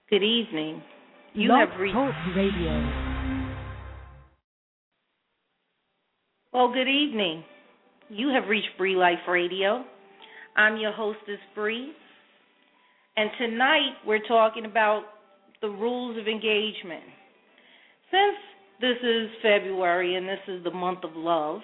Good evening. You Blog have reached. Talk Radio. Well, good evening. You have reached Bree Life Radio. I'm your hostess, Bree. And tonight we're talking about the rules of engagement. Since this is February and this is the month of love,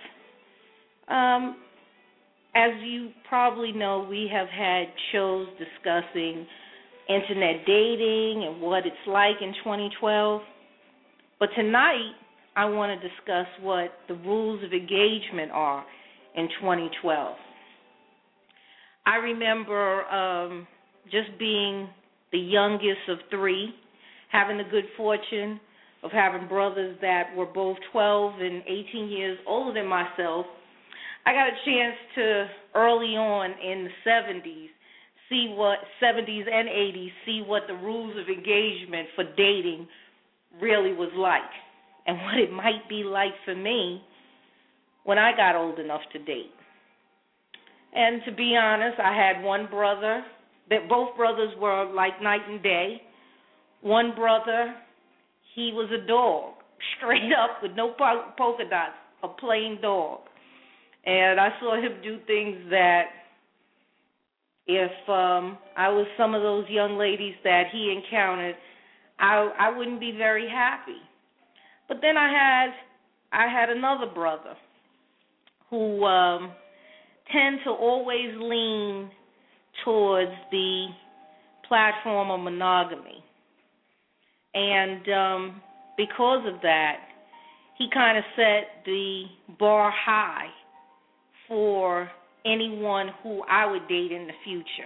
as you probably know, we have had shows discussing internet dating and what it's like in 2012. But tonight, I want to discuss what the rules of engagement are in 2012. I remember just being the youngest of three, having the good fortune of having brothers that were both 12 and 18 years older than myself. I got a chance to, early on in the 70s, see what 70s and 80s, see what the rules of engagement for dating really was like and what it might be like for me when I got old enough to date. And to be honest, I had one brother, that both brothers were like night and day. One brother, he was a dog, straight up with no polka dots, a plain dog. And I saw him do things that if I was some of those young ladies that he encountered, I wouldn't be very happy. But then I had another brother who tend to always lean towards the platform of monogamy. And because of that, he kind of set the bar high for anyone who I would date in the future.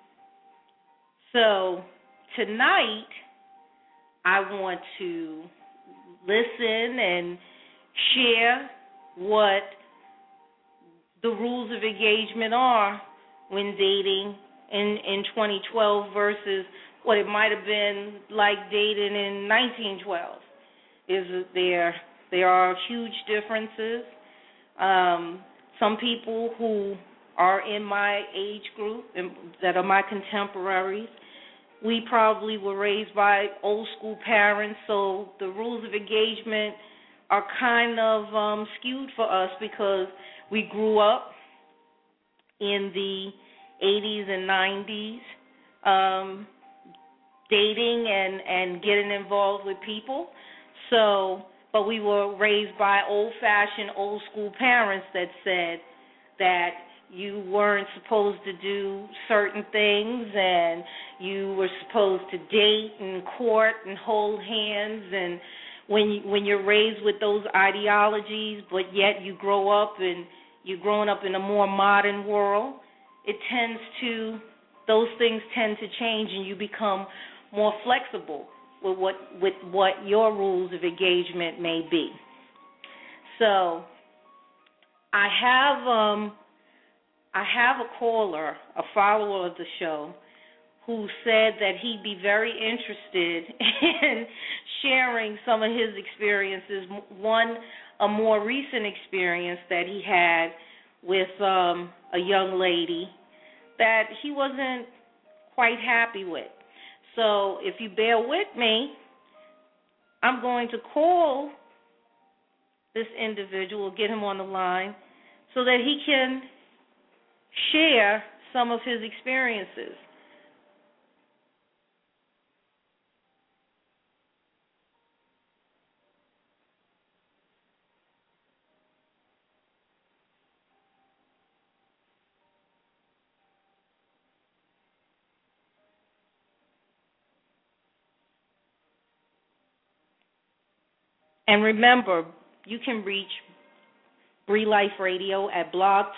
So tonight, I want to listen and share what the rules of engagement are when dating in 2012 versus what it might have been like dating in 1912. There are huge differences. Some people who are in my age group and that are my contemporaries, we probably were raised by old school parents, so the rules of engagement are kind of skewed for us because we grew up in the 80s and 90s dating and getting involved with people. So, but we were raised by old-fashioned, old-school parents that said that you weren't supposed to do certain things and you were supposed to date and court and hold hands. And when you're raised with those ideologies, but yet you grow up and you're growing up in a more modern world, those things tend to change and you become more flexible with what your rules of engagement may be. So I have a caller, a follower of the show, who said that he'd be very interested in sharing some of his experiences. One, a more recent experience that he had with a young lady that he wasn't quite happy with. So if you bear with me, I'm going to call this individual, get him on the line, so that he can share some of his experiences. And remember, you can reach Bree Life Radio at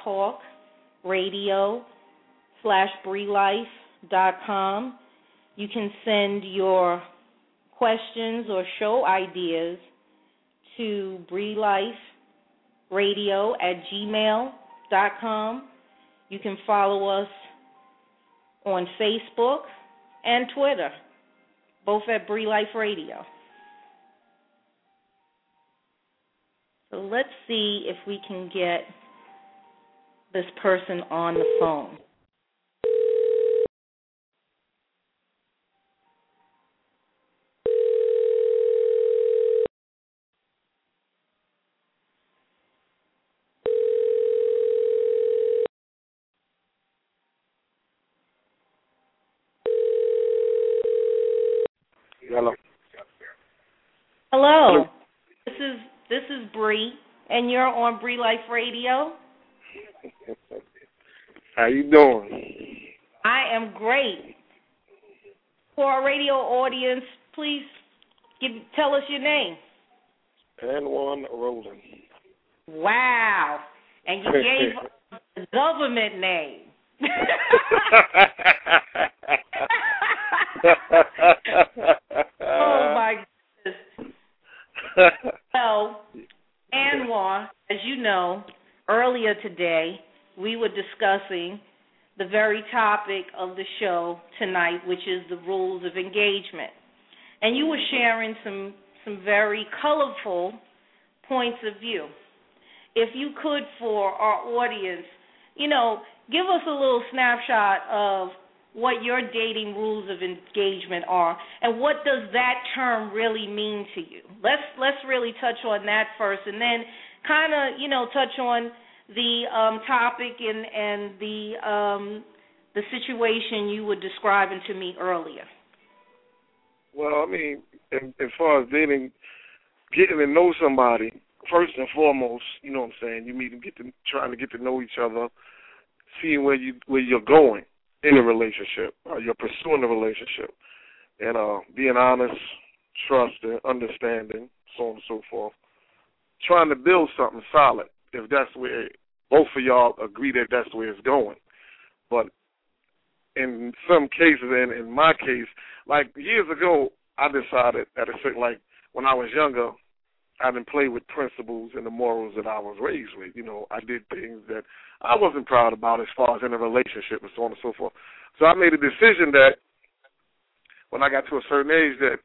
blogtalkradio.com/BreeLife.com. You can send your questions or show ideas to BreeLifeRadio@gmail.com. You can follow us on Facebook and Twitter, both at Bree Life Radio. So let's see if we can get this person on the phone. Hello. This is Bree, and you're on Bree Life Radio. How you doing? I am great. For our radio audience, please tell us your name. Anwan Roland. Wow. And you gave a government name. Oh, my goodness. Well, Anwar, as you know, earlier today, we were discussing the very topic of the show tonight, which is the rules of engagement. And you were sharing some very colorful points of view. If you could, for our audience, give us a little snapshot of what your dating rules of engagement are, and what does that term really mean to you? Let's really touch on that first, and then kind of touch on the topic and the situation you were describing to me earlier. Well, I mean, as far as dating, getting to know somebody, first and foremost, you know what I'm saying, you meet and trying to get to know each other, seeing where you're going in a relationship, you're pursuing a relationship, and being honest, trusting, understanding, so on and so forth, trying to build something solid, if that's where both of y'all agree that that's where it's going. But in some cases, and in my case, like years ago, I decided at a certain, like when I was younger, I didn't play with principles and the morals that I was raised with. I did things that I wasn't proud about as far as in a relationship and so on and so forth. So I made a decision that when I got to a certain age that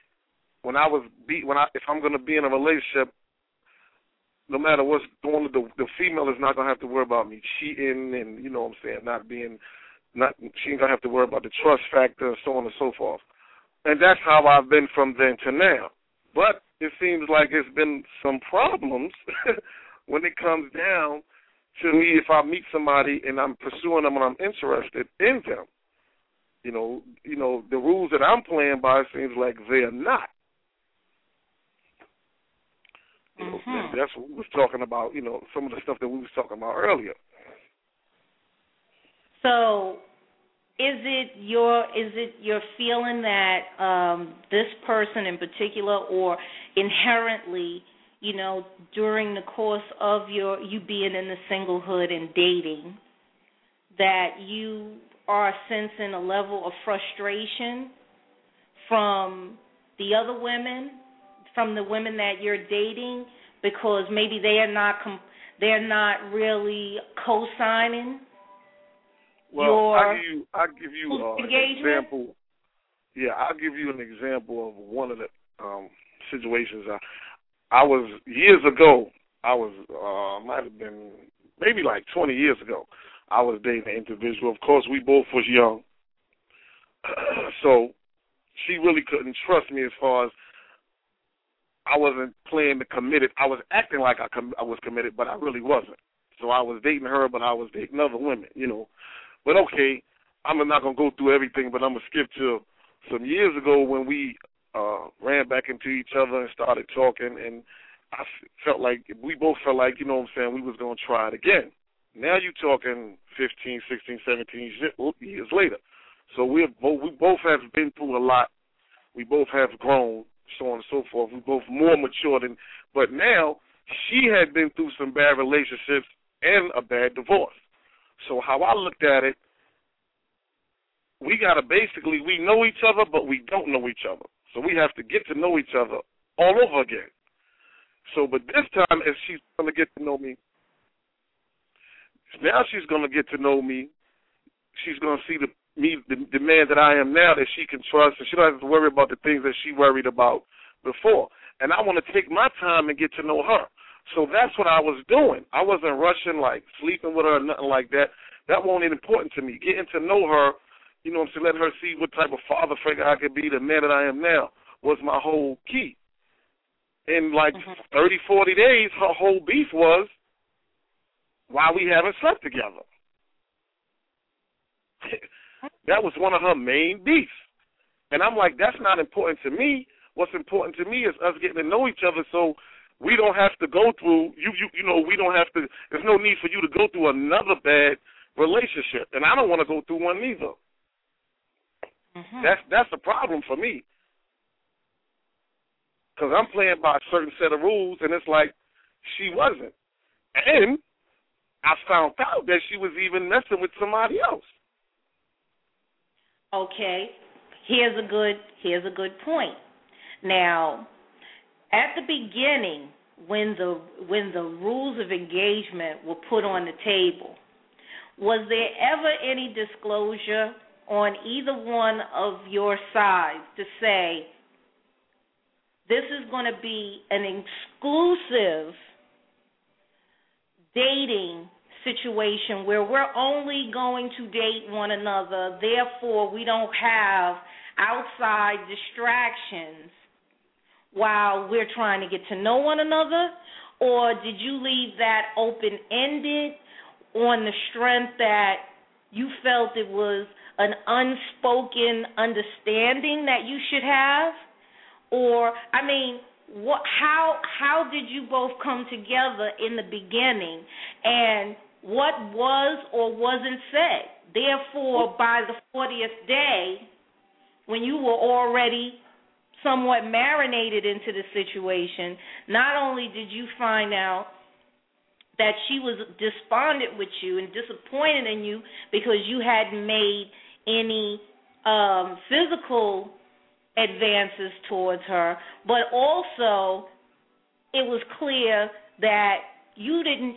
if I'm going to be in a relationship, no matter what's going on, the female is not going to have to worry about me cheating and, you know what I'm saying, she ain't going to have to worry about the trust factor and so on and so forth. And that's how I've been from then to now. But it seems like it's been some problems when it comes down to me if I meet somebody and I'm pursuing them and I'm interested in them. The rules that I'm playing by seems like they're not. That's what we was talking about, some of the stuff that we was talking about earlier. So is it your feeling that this person in particular, or inherently, during the course of you being in the singlehood and dating, that you are sensing a level of frustration from the other women, from the women that you're dating, because maybe they're not really co-signing? Well, I'll give you an example. Yeah, I'll give you an example of one of the situations. I was years ago. Might have been maybe like 20 years ago. I was dating an individual. Of course, we both was young, so she really couldn't trust me as far as I wasn't playing the committed. I was acting like I was committed, but I really wasn't. So I was dating her, but I was dating other women, But okay, I'm not going to go through everything, but I'm going to skip to some years ago when we ran back into each other and started talking, and I felt like, we both felt like, we was going to try it again. Now you're talking 15, 16, 17 years later. So we both have been through a lot. We both have grown, so on and so forth. We're both more mature but now she had been through some bad relationships and a bad divorce. So how I looked at it, we know each other, but we don't know each other. So we have to get to know each other all over again. So, but this time, if she's going to get to know me, now she's going to get to know me. She's going to see the man that I am now that she can trust, and she don't have to worry about the things that she worried about before. And I want to take my time and get to know her. So that's what I was doing. I wasn't rushing, like sleeping with her or nothing like that. That wasn't important to me. Getting to know her, letting her see what type of father figure I could be, the man that I am now, was my whole key. In 30, 40 days, her whole beef was why we haven't slept together. That was one of her main beefs. And I'm like, that's not important to me. What's important to me is us getting to know each other, so we don't have to go through we don't have to. There's no need for you to go through another bad relationship, and I don't want to go through one either. Mm-hmm. That's a problem for me, because I'm playing by a certain set of rules, and it's like she wasn't, and I found out that she was even messing with somebody else. Okay, here's a good point. Now, at the beginning, when the rules of engagement were put on the table, was there ever any disclosure on either one of your sides to say, this is going to be an exclusive dating situation where we're only going to date one another, therefore we don't have outside distractions while we're trying to get to know one another? Or did you leave that open-ended on the strength that you felt it was an unspoken understanding that you should have? Or, I mean, how did you both come together in the beginning, and what was or wasn't said? Therefore, by the 40th day, when you were already somewhat marinated into the situation, not only did you find out that she was despondent with you and disappointed in you because you hadn't made any physical advances towards her, but also it was clear that you didn't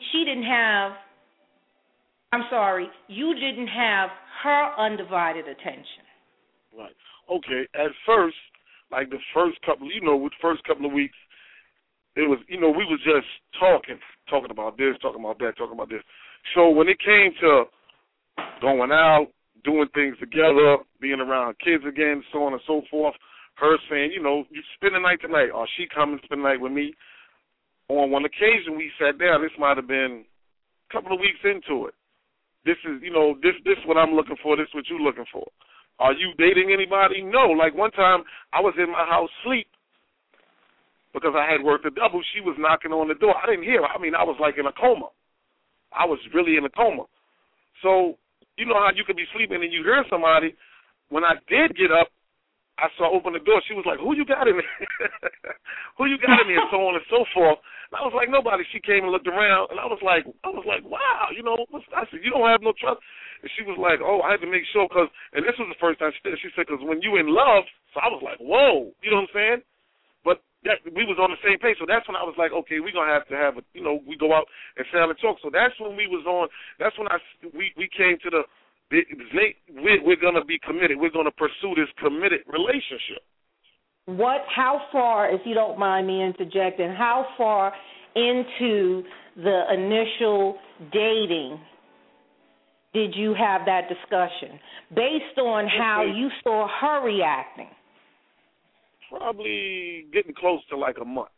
have her undivided attention. Right. Okay. At first, like the first couple of weeks, it was, we was just talking about this, talking about that, talking about this. So when it came to going out, doing things together, being around kids again, so on and so forth, her saying, you spend the night tonight, or she come and spend the night with me. On one occasion, we sat down. This might have been a couple of weeks into it. This is, this what I'm looking for. This what you looking for. Are you dating anybody? No. Like one time, I was in my house asleep because I had worked a double. She was knocking on the door. I didn't hear her. I mean, I was like in a coma. I was really in a coma. So, you know how you could be sleeping and you hear somebody. When I did get up, I saw open the door. She was like, who you got in there? Who you got in there? So on and so forth. And I was like, nobody. She came and looked around, and I was like, wow, I said, you don't have no trust? And she was like, oh, I had to make sure, and this was the first time she said, because when you in love, so I was like, whoa, you know what I'm saying? But we was on the same page, so that's when I was like, okay, we're going to have we go out and sit down and talk. So that's when that's when we came to the, we're going to be committed. We're going to pursue this committed relationship. How far, if you don't mind me interjecting, how far into the initial dating did you have that discussion based on how you saw her reacting? Probably getting close to like a month.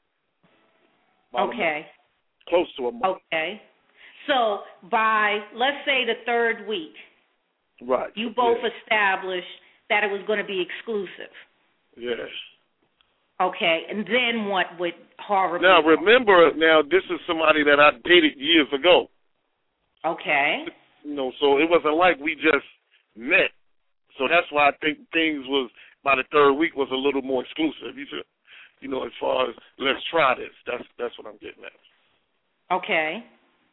Okay. Close to a month. Okay. So by, let's say, the third week, right, you both established that it was going to be exclusive. Yes. Okay, and then what would horribly... Now, remember, this is somebody that I dated years ago. Okay. So it wasn't like we just met. So that's why I think things was, by the third week, was a little more exclusive. As far as, let's try this. That's what I'm getting at. Okay.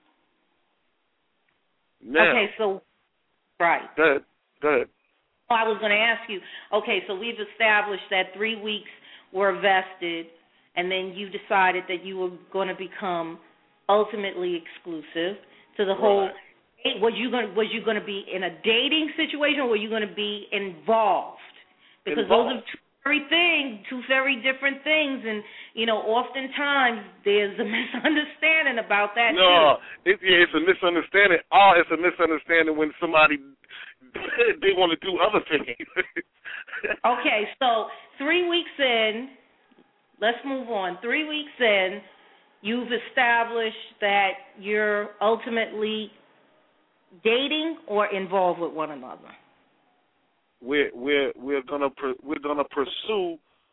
Now, okay, so, right. Go ahead. I was going to ask you, okay, so we've established that 3 weeks were vested, and then you decided that you were going to become ultimately exclusive to the whole. Right. Was you going to be in a dating situation, or were you going to be involved? Because those are two very different things, and oftentimes there's a misunderstanding about that. No, it's a misunderstanding. It's a misunderstanding when somebody they want to do other things. Okay, so 3 weeks in, let's move on. 3 weeks in, you've established that you're ultimately dating or involved with one another. We're gonna pursue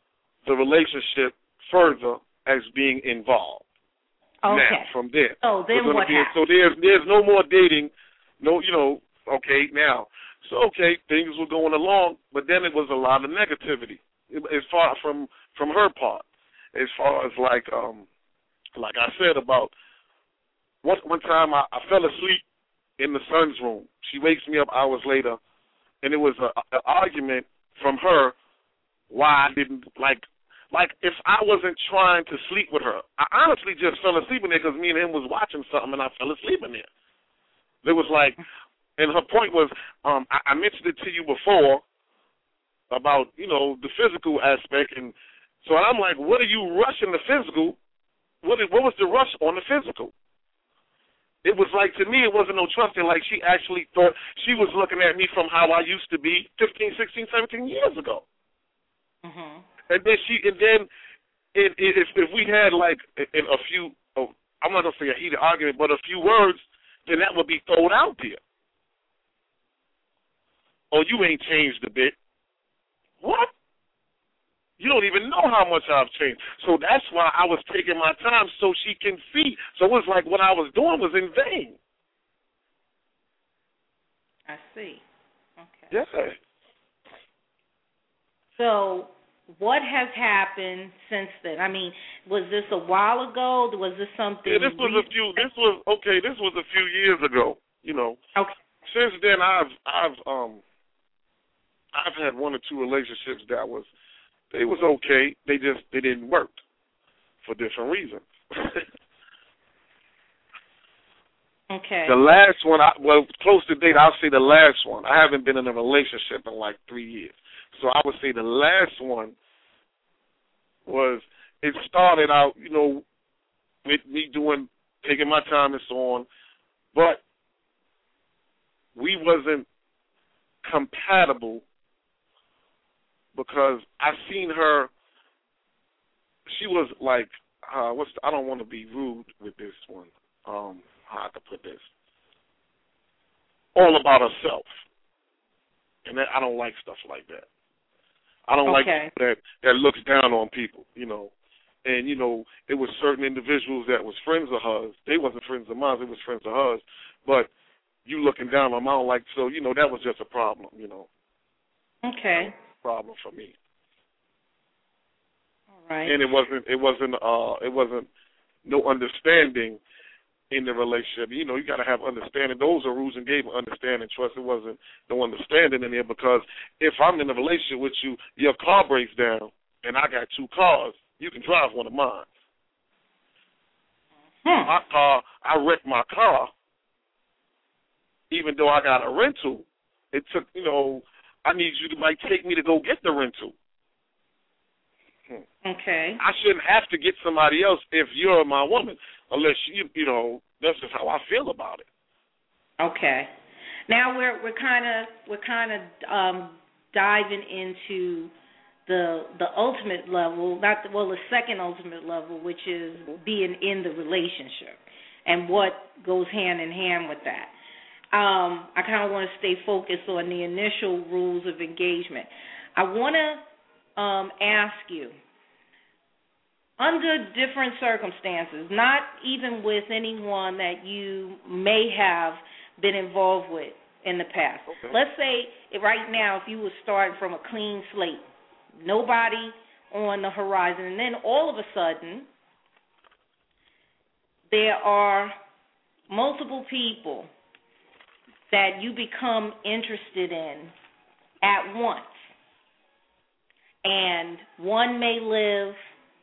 the relationship further as being involved. Okay. Now, from there. So then what happened? So there's no more dating. No, okay, now. So, okay, things were going along, but then it was a lot of negativity as far from her part. As far as like I said about one time I fell asleep in the son's room. She wakes me up hours later, and it was an argument from her why I didn't like if I wasn't trying to sleep with her. I honestly just fell asleep in there because me and him was watching something, and I fell asleep in there. It was like, and her point was, I mentioned it to you before about, the physical aspect, and so I'm like, what are you rushing the physical? What was the rush on the physical? It was like, to me, it wasn't no trusting. Like, she actually thought she was looking at me from how I used to be 15, 16, 17 years ago. Mm-hmm. And then if we had like in a few, I'm not gonna say a heated argument, but a few words, then that would be thrown out there. Oh, you ain't changed a bit. What? You don't even know how much I've changed. So that's why I was taking my time so she can see. So it was like what I was doing was in vain. I see. Okay. Yeah. So what has happened since then? I mean, was this a while ago? Was this something? Yeah, this was a few years ago. Okay. Since then, I've had one or two relationships that was okay. They didn't work for different reasons. Okay. The last one, close to date, I'll say the last one. I haven't been in a relationship in like 3 years. So I would say the last one it started out, with me taking my time and so on, but we wasn't compatible because I seen her, she was like, I don't want to be rude with this one, how I could put this, all about herself, and I don't like stuff like that. I don't like people that looks down on people, And, it was certain individuals that was friends of hers. They wasn't friends of mine. They was friends of hers. But you looking down on them, I don't like, so, that was just a problem, Okay. Problem for me. All right. And it wasn't no understanding in the relationship. You got to have understanding. Those are rules and games, understanding, trust. It wasn't no understanding in there because if I'm in a relationship with you, your car breaks down and I got two cars, you can drive one of mine. My car, I wrecked my car, even though I got a rental. It took, I need you to take me to go get the rental. Okay. I shouldn't have to get somebody else if you're my woman, unless that's just how I feel about it. Okay. Now we're kind of diving into the ultimate level, the second ultimate level, which is being in the relationship and what goes hand in hand with that. I kind of want to stay focused on the initial rules of engagement. I want to ask you, under different circumstances, not even with anyone that you may have been involved with in the past. Okay. Let's say right now if you were starting from a clean slate, nobody on the horizon, and then all of a sudden there are multiple people that you become interested in at once. And one may live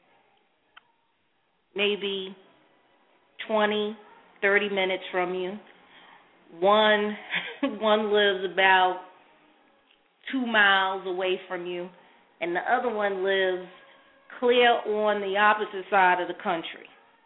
maybe 20, 30 minutes from you. One lives about 2 miles away from you, and the other one lives clear on the opposite side of the country.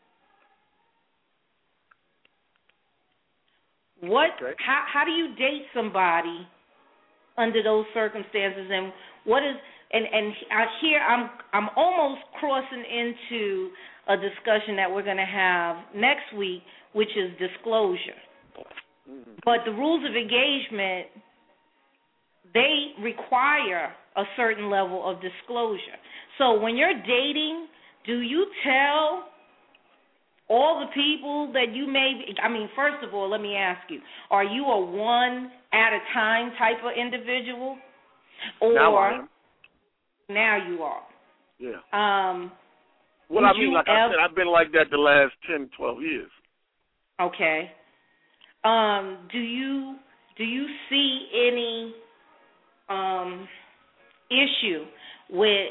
How do you date somebody under those circumstances, and what is and here I'm almost crossing into a discussion that we're going to have next week, which is disclosure. But the rules of engagement, they require a certain level of disclosure. So when you're dating, do you tell all the people that you first of all, let me ask you, are you a one at a time type of individual? Or now I am. Now you are. Yeah. Well, I mean, like I said, I've been like that the last 10, 12 years. Okay. Do you see any issue with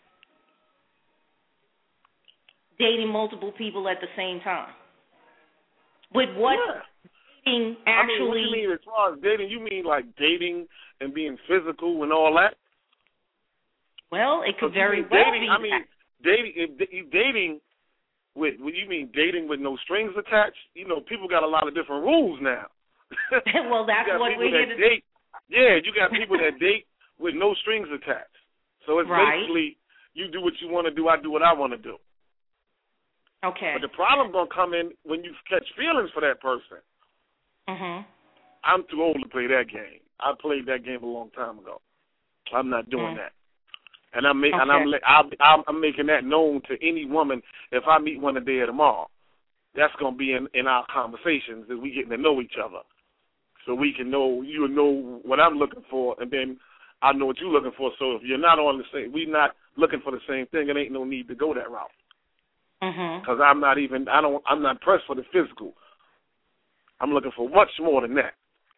dating multiple people at the same time? With what dating actually? I mean, what you mean as far as dating? You mean like dating and being physical and all that? Well, it could very well be. I mean, dating with, you mean dating with no strings attached? You know, people got a lot of different rules now. Well, that's what we're here to date. Yeah, you got people that date with no strings attached. So it's basically you do what you want to do, I do what I want to do. Okay. But the problem gonna come in when you catch feelings for that person. Mhm. I'm too old to play that game. I played that game a long time ago. I'm not doing that. And I'm making that known to any woman if I meet one today or tomorrow. That's gonna be in our conversations as we getting to know each other, so we can know you know what I'm looking for, and then I know what you're looking for. So if you're not on the same, we're not looking for the same thing. It ain't no need to go that route. Because I'm not pressed for the physical. I'm looking for much more than that.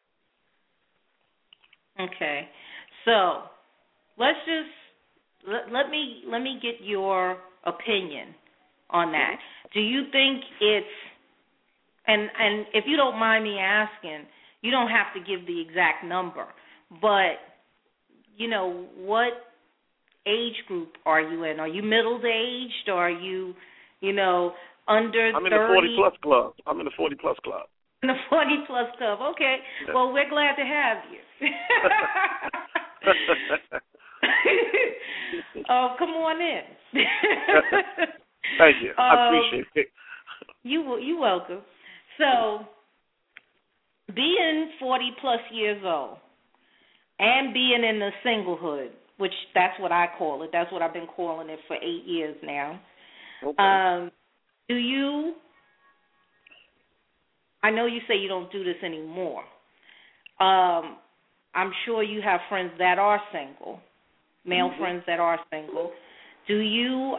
Okay, so let's just let me get your opinion on that. Do you think it's and if you don't mind me asking, you don't have to give the exact number, but you know, what age group are you in? Are you middle-aged, or are you under 30? I'm in the 40-plus club. I'm in the 40-plus club. In the 40-plus club. Okay. Yeah. Well, we're glad to have you. Oh, come on in. Thank you. I appreciate it. You're welcome. So, being 40-plus years old and being in the singlehood, which that's what I call it. That's what I've been calling it for 8 years now. Okay. I know you say you don't do this anymore. I'm sure you have friends that are single, male friends that are single. Do you,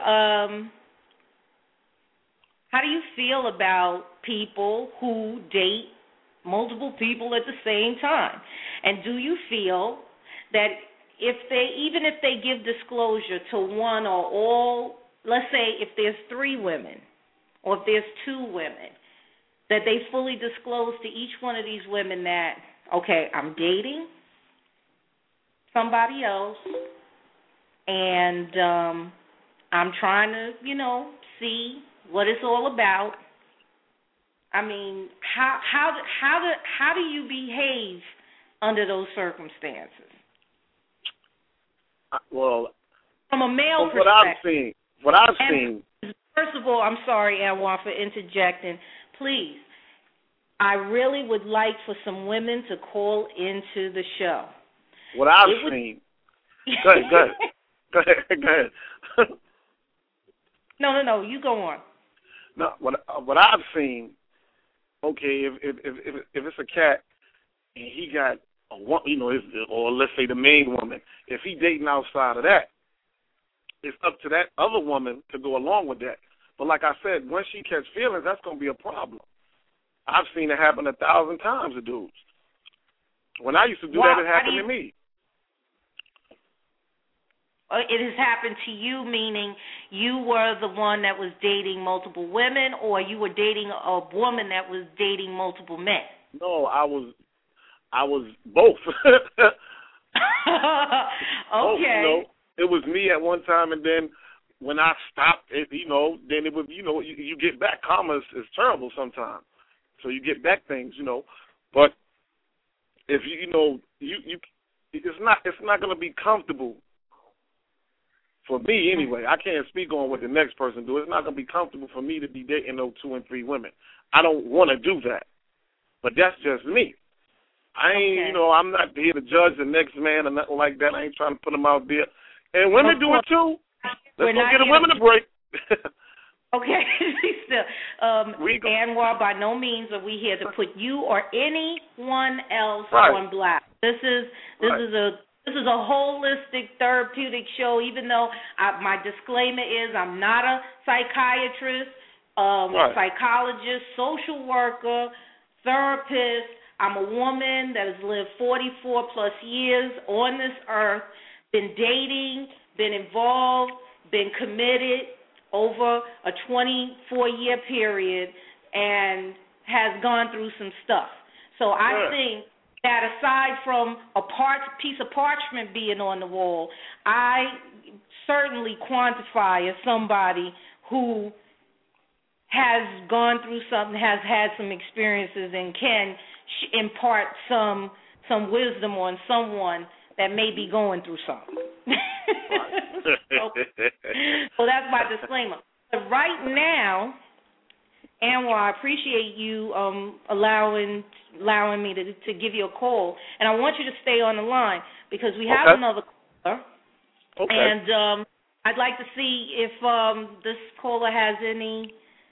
how do you feel about people who date multiple people at the same time? And do you feel that even if they give disclosure to one or all, let's say if there's 3 women or if there's 2 women, that they fully disclose to each one of these women that, okay, I'm dating somebody else and I'm trying to, see what it's all about. I mean, how do you behave under those circumstances? Well, from a male perspective. What I've seen. First of all, I'm sorry, Anwar, for interjecting. Please, I really would like for some women to call into the show. What I've seen. Go ahead. No, you go on. No, what I've seen. Okay, if it's a cat and he got or let's say the main woman, if he dating outside of that, it's up to that other woman to go along with that. But like I said, once she catch feelings, that's going to be a problem. I've seen it happen 1,000 times to dudes. When I used to do that, it happened to me. It has happened to you, meaning you were the one that was dating multiple women, or you were dating a woman that was dating multiple men? No, I was both. Okay. It was me at one time, and then when I stopped, then it was, you get back. Karma is terrible sometimes, so you get back things, But if it's not going to be comfortable for me anyway. I can't speak on what the next person do. It's not going to be comfortable for me to be dating those 2 and 3 women. I don't want to do that, but that's just me. I ain't, I'm not here to judge the next man or nothing like that. I ain't trying to put them out there. And women do it too. Let's go get the women a break. Okay, still, Anwar, by no means are we here to put you or anyone else on blast. This is a holistic therapeutic show. Even though my disclaimer is I'm not a psychiatrist, psychologist, social worker, therapist. I'm a woman that has lived 44 plus years on this earth, been dating, been involved, been committed over a 24-year period, and has gone through some stuff. So I think that aside from a piece of parchment being on the wall, I certainly quantify as somebody who has gone through something, has had some experiences, and can impart some wisdom on someone that may be going through something. So that's my disclaimer. But right now, Anwar, I appreciate you allowing me to give you a call, and I want you to stay on the line because we have another caller. Okay. And I'd like to see if this caller has any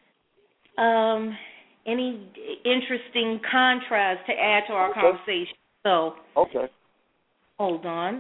interesting contrast to add to our conversation. So, hold on.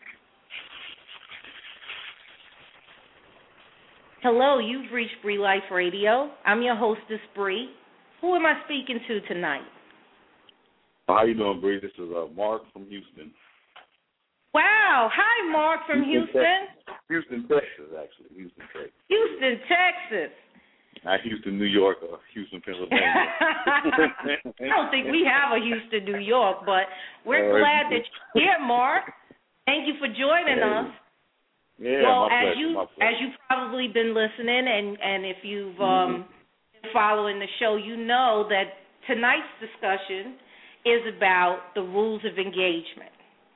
Hello, you've reached Bree Life Radio. I'm your hostess, Bree. Who am I speaking to tonight? How you doing, Bree? This is Mark from Houston. Wow. Hi, Mark from Houston. Houston, Texas, actually. Houston, Texas. Houston, Texas. Not Houston, New York, or Houston, Pennsylvania. I don't think we have a Houston, New York, but we're glad that you're here, Mark. Thank you for joining us. Yeah, well, as you've probably been listening, and if you've been following the show, you know that tonight's discussion is about the rules of engagement.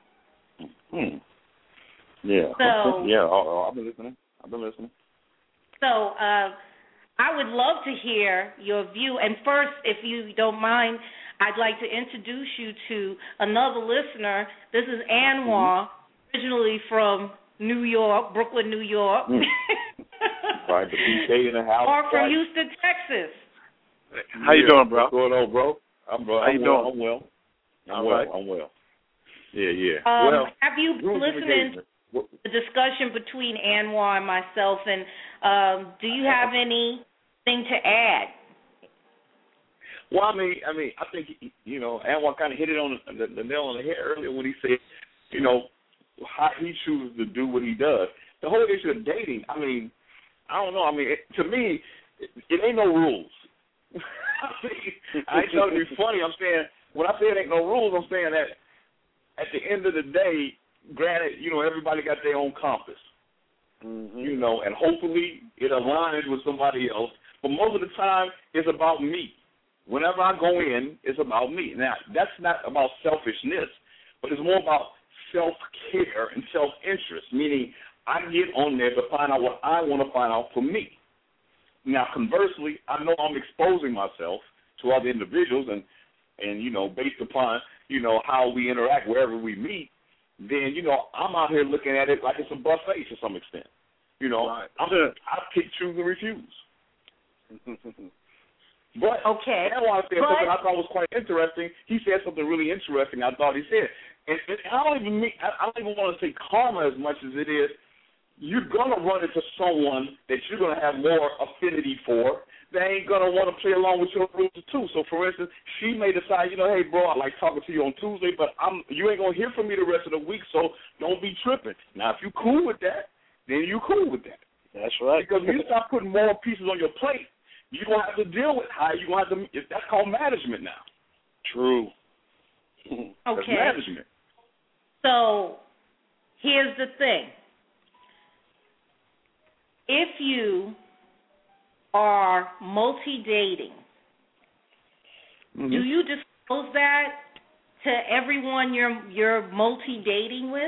Yeah. So I've been listening. So I would love to hear your view. And first, if you don't mind, I'd like to introduce you to another listener. This is Anwar, originally from New York, Brooklyn, New York. Right, the PK in the house. Or from Houston, Texas. How you doing, bro? What's going on, bro? How you doing? I'm well. I'm well. Yeah. Have you been listening to the discussion between Anwar and myself, and do you have anything to add? Well, I mean, I think, Anwar kind of hit it on the nail on the head earlier when he said, how he chooses to do what he does. The whole issue of dating, I don't know. To me, it ain't no rules. I ain't trying to be funny. I'm saying, when I say it ain't no rules, I'm saying that at the end of the day, granted, everybody got their own compass. And hopefully it aligns with somebody else. But most of the time, it's about me. Whenever I go in, it's about me. Now, that's not about selfishness, but it's more about self-care and self-interest, meaning I get on there to find out what I want to find out for me. Now, conversely, I know I'm exposing myself to other individuals, and based upon, how we interact wherever we meet, then, I'm out here looking at it like it's a buffet to some extent. Right. I pick, choose, and refuse. But Anwar said something I thought was quite interesting. He said something really interesting. I thought he said, and I don't even want to say karma as much as it is. You're gonna run into someone that you're gonna have more affinity for. They ain't gonna want to play along with your rules too. So, for instance, she may decide, hey, bro, I like talking to you on Tuesday, but you ain't gonna hear from me the rest of the week. So don't be tripping. Now, if you cool with that, then you cool with that. That's right. Because when you start putting more pieces on your plate, you're going to have to deal with how you're going to have to, that's called management now. True. Okay. That's management. So here's the thing. If you are multi-dating, do you disclose that to everyone you're multi-dating with?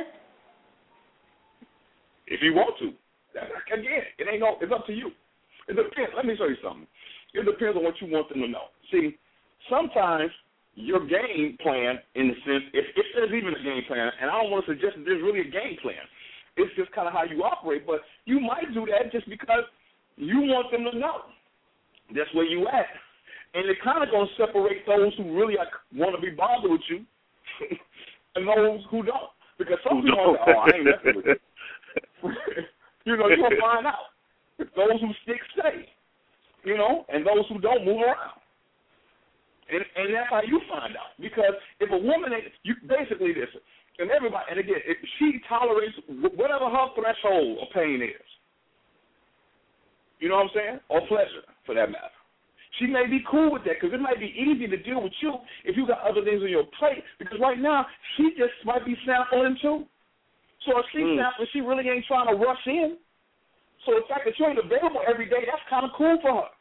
If you want to. Again, it's up to you. It depends. Let me show you something. It depends on what you want them to know. See, sometimes your game plan, in the sense, if there's even a game plan, and I don't want to suggest that there's really a game plan, It's just kind of how you operate. But you might do that just because you want them to know that's where you at. And it kind of going to separate those who really want to be bothered with you and those who don't. Because some people say, oh, I ain't messing with you. You're going to find out. Those who stick, stay. And those who don't, move around. And that's how you find out. Because if a woman, you basically this, and everybody, and again, if she tolerates whatever her threshold of pain is, you know what I'm saying? Or pleasure, for that matter. She may be cool with that because it might be easy to deal with you if you got other things on your plate. Because right now, she just might be sampling too. So if she's sampling, she really ain't trying to rush in. So the fact that you ain't available every day, that's kind of cool for her.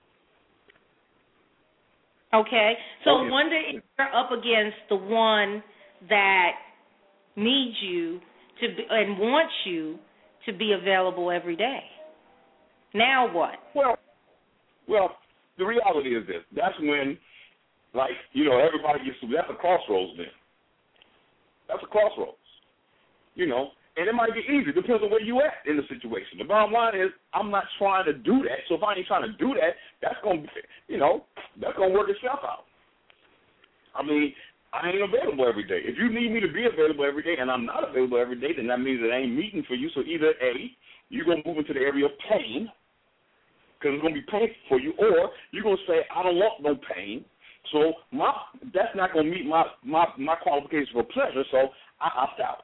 Okay. So I wonder if you're up against the one that needs you to be, and wants you to be available every day. Now what? Well, the reality is this. That's when, everybody gets to, that's a crossroads then. That's a crossroads. And it might be easy. Depends on where you at in the situation. The bottom line is, I'm not trying to do that. So if I ain't trying to do that, that's going to, that's going to work itself out. I mean, I ain't available every day. If you need me to be available every day and I'm not available every day, then that means it ain't meeting for you. So either A, you're going to move into the area of pain, because it's going to be painful for you, or you're going to say, I don't want no pain, so that's not going to meet my qualifications for pleasure, so I opt out.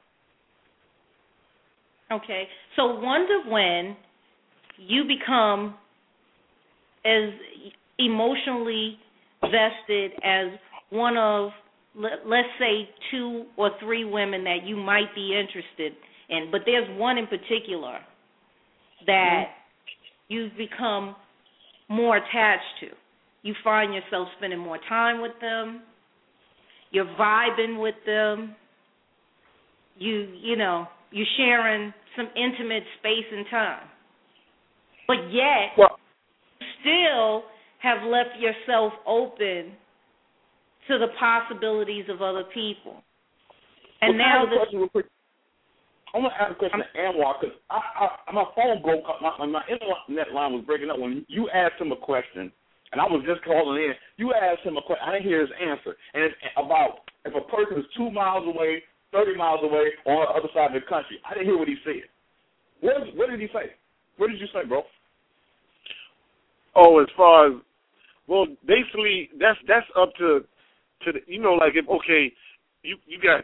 Okay, so wonder when you become as emotionally vested as one of, let's say, 2 or 3 women that you might be interested in, but there's one in particular that you've become more attached to. You find yourself spending more time with them. You're vibing with them. You're sharing some intimate space and time. But yet, you still have left yourself open to the possibilities of other people. And now I'm going to ask a question to Anwar because my phone broke up. My internet line was breaking up. When you asked him a question, and I was just calling in, you asked him a question. I didn't hear his answer. And it's about if a person is 2 miles away, 30 miles away, on the other side of the country. I didn't hear what he said. What did he say? What did you say, bro? Oh, as far as, well, basically, that's up to the, like if, okay, you got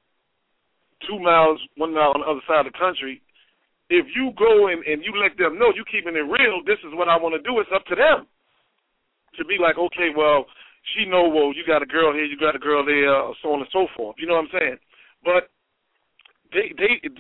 2 miles, 1 mile on the other side of the country. If you go and you let them know you keeping it real, this is what I want to do. It's up to them to be like, okay, well, she know, well, you got a girl here, you got a girl there, so on and so forth. You know what I'm saying? But they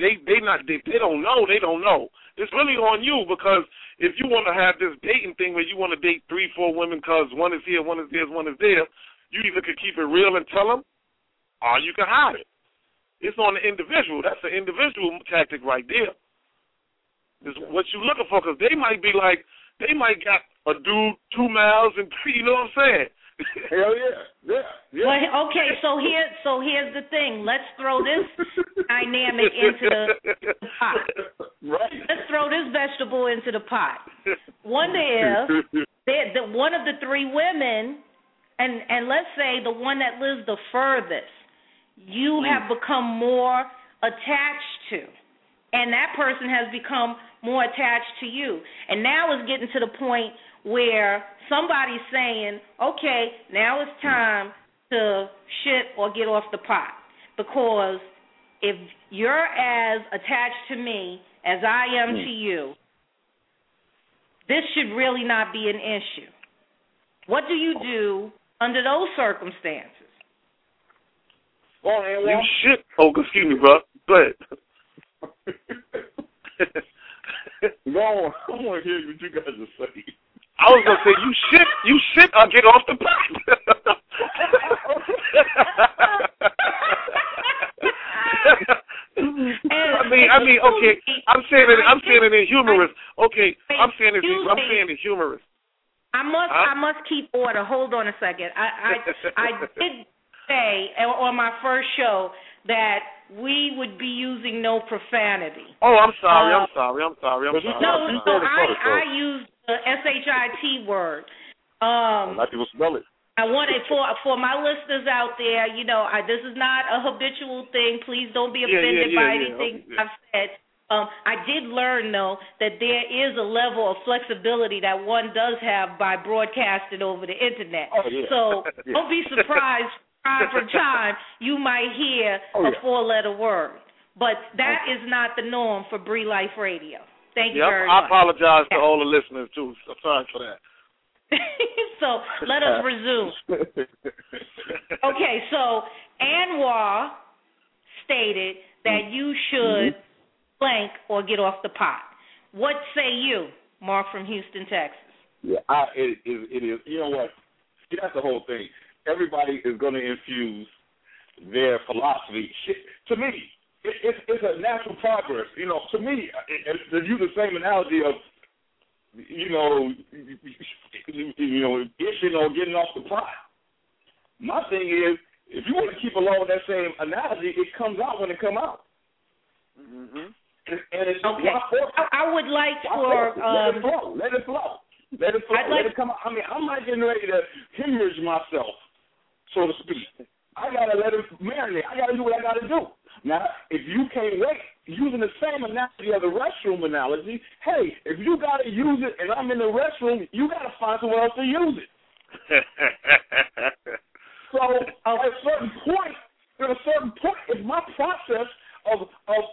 don't know. They don't know. It's really on you because if you want to have this dating thing where you want to date 3, 4 women because one is here, one is there, one is there, you either could keep it real and tell them, or you can hide it. It's on the individual. That's an individual tactic right there. It's what you're looking for, because they might be like, they might got a dude 2 miles and 3, you know what I'm saying? Hell yeah. Well, okay, so here's the thing. Let's throw this dynamic into the pot. Right. Let's throw this vegetable into the pot. Wonder if one of the 3 women, and let's say the one that lives the furthest, you have become more attached to, and that person has become more attached to you. And now it's getting to the point where somebody's saying, okay, now it's time to shit or get off the pot. Because if you're as attached to me as I am to you, this should really not be an issue. What do you do under those circumstances? Well, you shit. Oh, excuse me, bro. Go ahead. Go on. I want to hear what you guys are saying. I was going to say, you shit, or get off the pot. I mean, okay, I'm saying it in humorous. Okay, I'm saying it humorous. I must keep order. Hold on a second. I did say on my first show that we would be using no profanity. Oh, I'm sorry. I'm sorry. No, I used the SHIT word. A lot of people spell it. I want it for my listeners out there. This is not a habitual thing. Please don't be offended by anything I've said. I did learn, though, that there is a level of flexibility that one does have by broadcasting over the Internet. Oh, yeah. So don't be surprised time from time you might hear a four-letter word. But that is not the norm for Bree Life Radio. Thank you very much. I apologize to all the listeners, too. So sorry for that. So let us resume. Okay, so Anwar stated that you should blank or get off the pot. What say you, Mark from Houston, Texas? Yeah, it is. You know what? See, that's the whole thing. Everybody is going to infuse their philosophy. To me, it's a natural progress. To me, to use the same analogy of itching or getting off the pot. My thing is, if you want to keep along with that same analogy, it comes out when it comes out. Mm-hmm. And it's okay. I would like for let it flow. Let it come out. I mean, I'm not getting ready to hemorrhage myself, so to speak. I gotta let it marinate. I gotta do what I gotta do. Now, if you can't wait, using the same analogy as the restroom analogy, hey, if you got to use it and I'm in the restroom, you got to find somewhere else to use it. So at a certain point, if my process of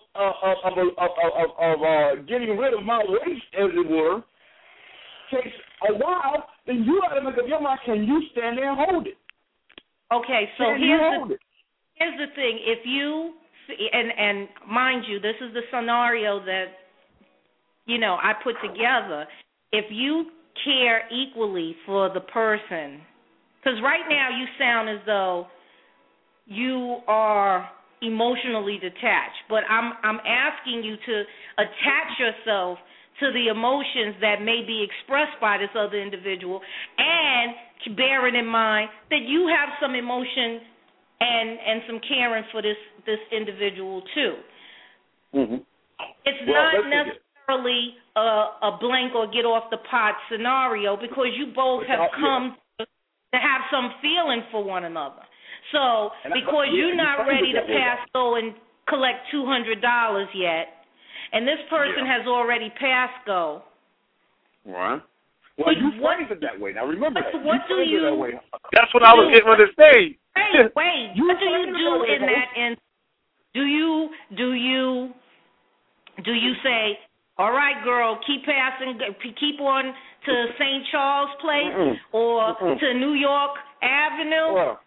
getting rid of my waste, as it were, takes a while, then you got to make up your mind, can you stand there and hold it? Okay, so here's the thing. If you and mind you, this is the scenario that I put together. If you care equally for the person, because right now you sound as though you are emotionally detached, but I'm asking you to attach yourself to the emotions that may be expressed by this other individual, and bearing in mind that you have some emotion and some caring for this individual too. Mm-hmm. It's not necessarily a blank or get off the pot scenario, because you both have come to have some feeling for one another. So because you're not ready to pass go and collect $200 yet, and this person has already passed go. Right. Well, you phrase it that way. Now remember that. What do you? That's what I was getting ready to say. Wait. What do you do in that? And do you say, all right, girl, keep passing, keep on to St. Charles Place or to New York Avenue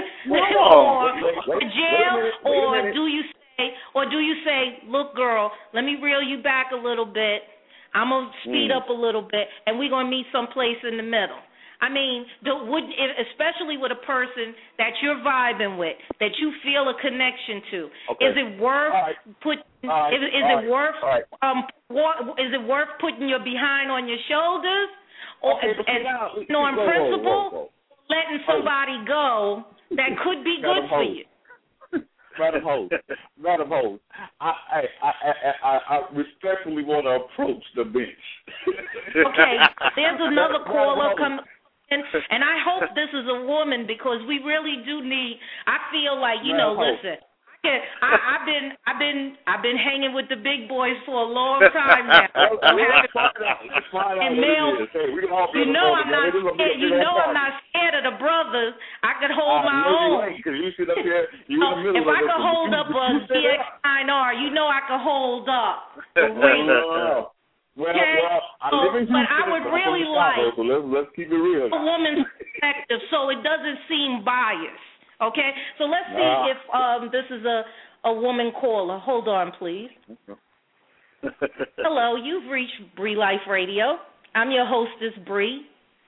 or jail, or do you say, look, girl, let me reel you back a little bit. I'm gonna speed up a little bit, and we're gonna meet someplace in the middle. I mean, especially with a person that you're vibing with, that you feel a connection to, is it worth is it worth putting your behind on your shoulders, or in principle, letting somebody go that could be good for you? Madam Host, I respectfully want to approach the bench. Okay, there's another caller coming. And I hope this is a woman, because we really do need. I feel like listen. I've been hanging with the big boys for a long time now. And male, I'm not scared. I'm not scared of the brothers. I could hold my own. If I could hold up a CX-9R, I could hold up. Well, I live in Houston, but I would really like so let's keep it real. A woman's perspective, so it doesn't seem biased. Okay, so let's see if this is a woman caller. Hold on, please. Hello, you've reached Bree Life Radio. I'm your hostess, Bree.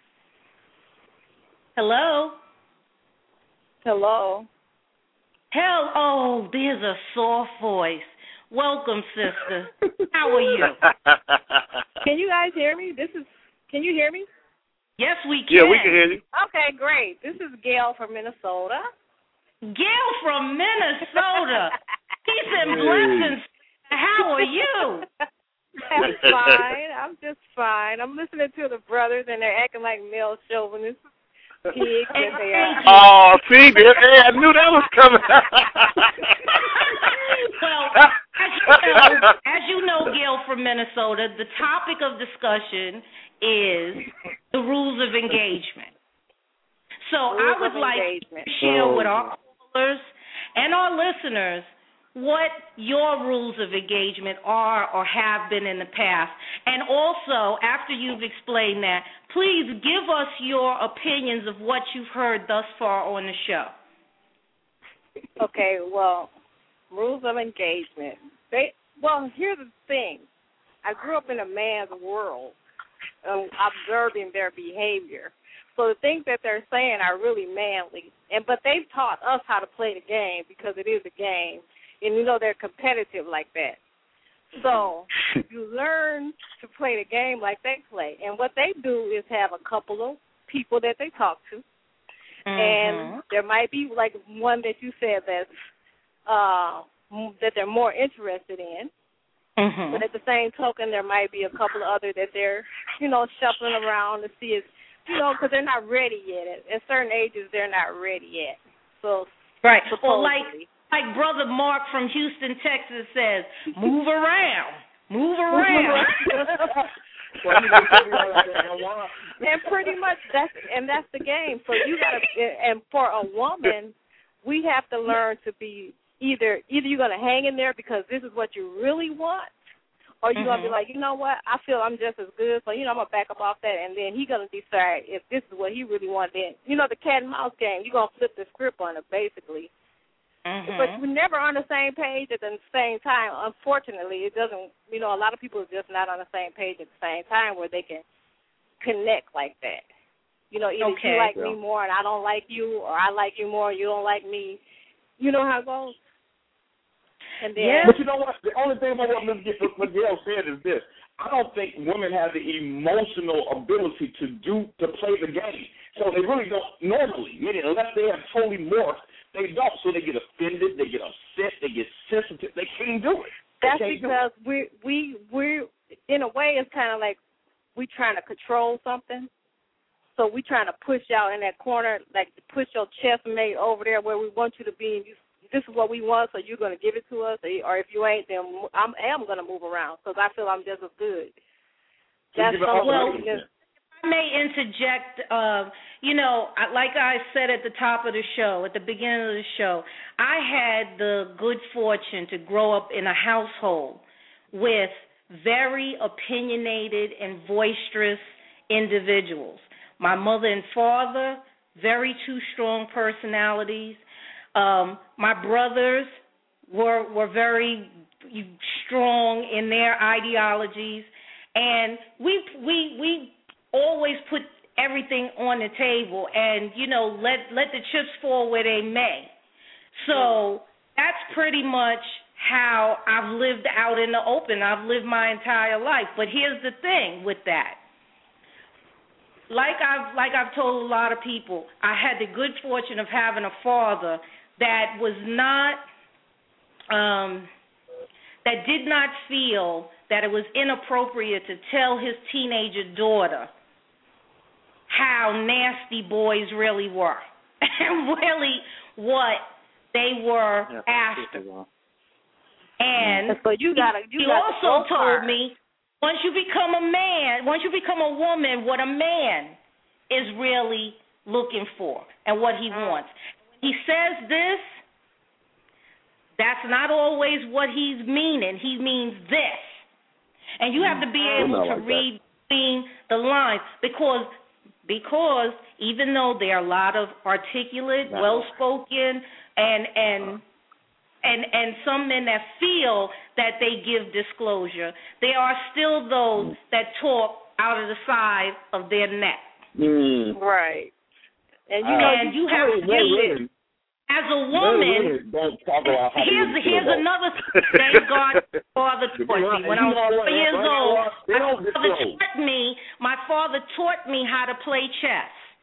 Hello. Hello. Oh, there's a soft voice. Welcome, sister. How are you? Can you guys hear me? Can you hear me? Yes, we can. Yeah, we can hear you. Okay, great. This is Gail from Minnesota. Gil from Minnesota. Peace and blessings. How are you? I'm fine. I'm just fine. I'm listening to the brothers, and they're acting like male chauvinists. Pigs that they are. Oh, see, I knew that was coming. Well, as you know, Gil from Minnesota, the topic of discussion is the rules of engagement. So I would like to share with our callers and our listeners what your rules of engagement are or have been in the past. And also, after you've explained that, please give us your opinions of what you've heard thus far on the show. Okay, well, rules of engagement. Here's the thing. I grew up in a man's world, observing their behavior. So the things that they're saying are really manly. But they've taught us how to play the game because it is a game. And, they're competitive like that. So you learn to play the game like they play. And what they do is have a couple of people that they talk to. And there might be, like, one that you said that they're more interested in. But at the same token, there might be a couple of others that they're, shuffling around to see if, because they're not ready yet. At certain ages, they're not ready yet. So, right. Supposedly. Like Brother Mark from Houston, Texas says, move around. Move around. And pretty much that's the game. So you gotta, and for a woman, we have to learn to be either you're gonna hang in there because this is what you really want, or you're gonna be like, you know what, I feel I'm just as good, so I'm gonna back up off that, and then he's gonna decide if this is what he really wants. Then the cat and mouse game, you're gonna flip the script on it basically. But we're never on the same page at the same time. Unfortunately, it doesn't, a lot of people are just not on the same page at the same time where they can connect like that. Either you like me more and I don't like you, or I like you more and you don't like me. You know how it goes? And then, But you know what? The only thing about what Miguel said is this. I don't think women have the emotional ability to play the game. So they really don't normally, meaning unless they have totally morphed, they don't. So they get offended, they get upset, they get sensitive. They can't do it. That's because we're in a way, it's kind of like we're trying to control something. So we're trying to push out in that corner, like push your chest mate over there where we want you to be. And this is what we want, so you're going to give it to us. Or if you ain't, then I am going to move around because I feel I'm just as good. That's I may interject, like I said at the top of the show, at the beginning of the show, I had the good fortune to grow up in a household with very opinionated and boisterous individuals. My mother and father, very two strong personalities. My brothers were very strong in their ideologies, and we always put everything on the table and, let the chips fall where they may. So that's pretty much how I've lived out in the open. I've lived my entire life. But here's the thing with that. Like I've told a lot of people, I had the good fortune of having a father that was not, that did not feel that it was inappropriate to tell his teenager daughter how nasty boys really were and really what they were after. And so you he also told me, once you become a man, once you become a woman, what a man is really looking for and what he wants. When he says this, that's not always what he's meaning. He means this. And you have to be able to read between the lines because even though there are a lot of articulate, well-spoken, and some men that feel that they give disclosure, there are still those that talk out of the side of their neck. Right. And you have to get it. As a woman, here's another thing. Thank God Father taught me. When I was 4 years old, my father taught me how to play chess.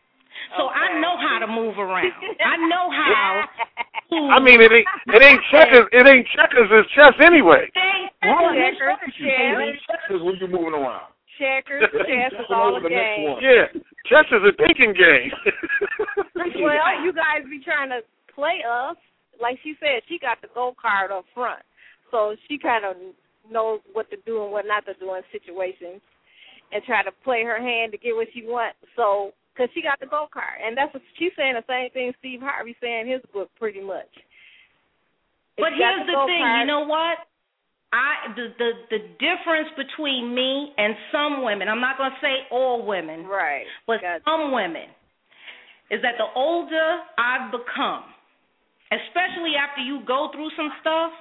So I know how to move around. I know how. I mean, it ain't checkers. It ain't checkers. It's chess anyway. Checkers when you're moving around. Checkers, chess is all a game. Yeah, chess is a thinking game. Well, you guys be trying to play us. Like she said, she got the go-kart up front. So she kind of knows what to do and what not to do in situations and try to play her hand to get what she wants. So, because she got the go-kart. And that's what she's saying the same thing Steve Harvey said in his book pretty much. But here's the thing, you know what? The difference between me and some women, I'm not going to say all women, right? But some women, is that the older I've become, especially after you go through some stuff,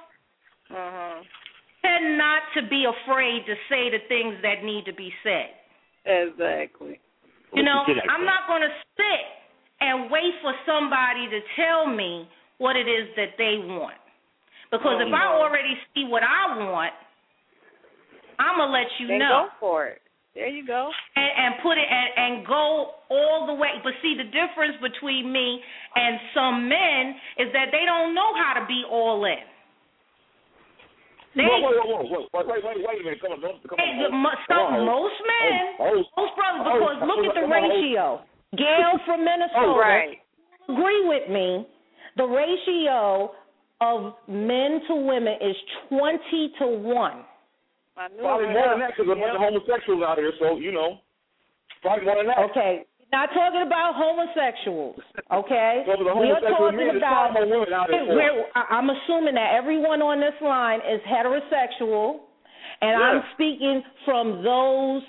tend not to be afraid to say the things that need to be said. Exactly. You know, I'm not going to sit and wait for somebody to tell me what it is that they want. Because if I already see what I want, I'm going to let you know. Go for it. There you go. And put it and go all the way. But see, the difference between me and some men is that they don't know how to be all in. Wait a minute. Come on. Most men, most brothers, because look at the ratio. Gail from Minnesota agree with me. The ratio of men to women is 20-1. Probably more than that because there's a bunch of homosexuals out here, so, you know, probably more than that. Okay. Not talking about homosexuals, okay? So we are talking about women out here. I'm assuming that everyone on this line is heterosexual, and I'm speaking from those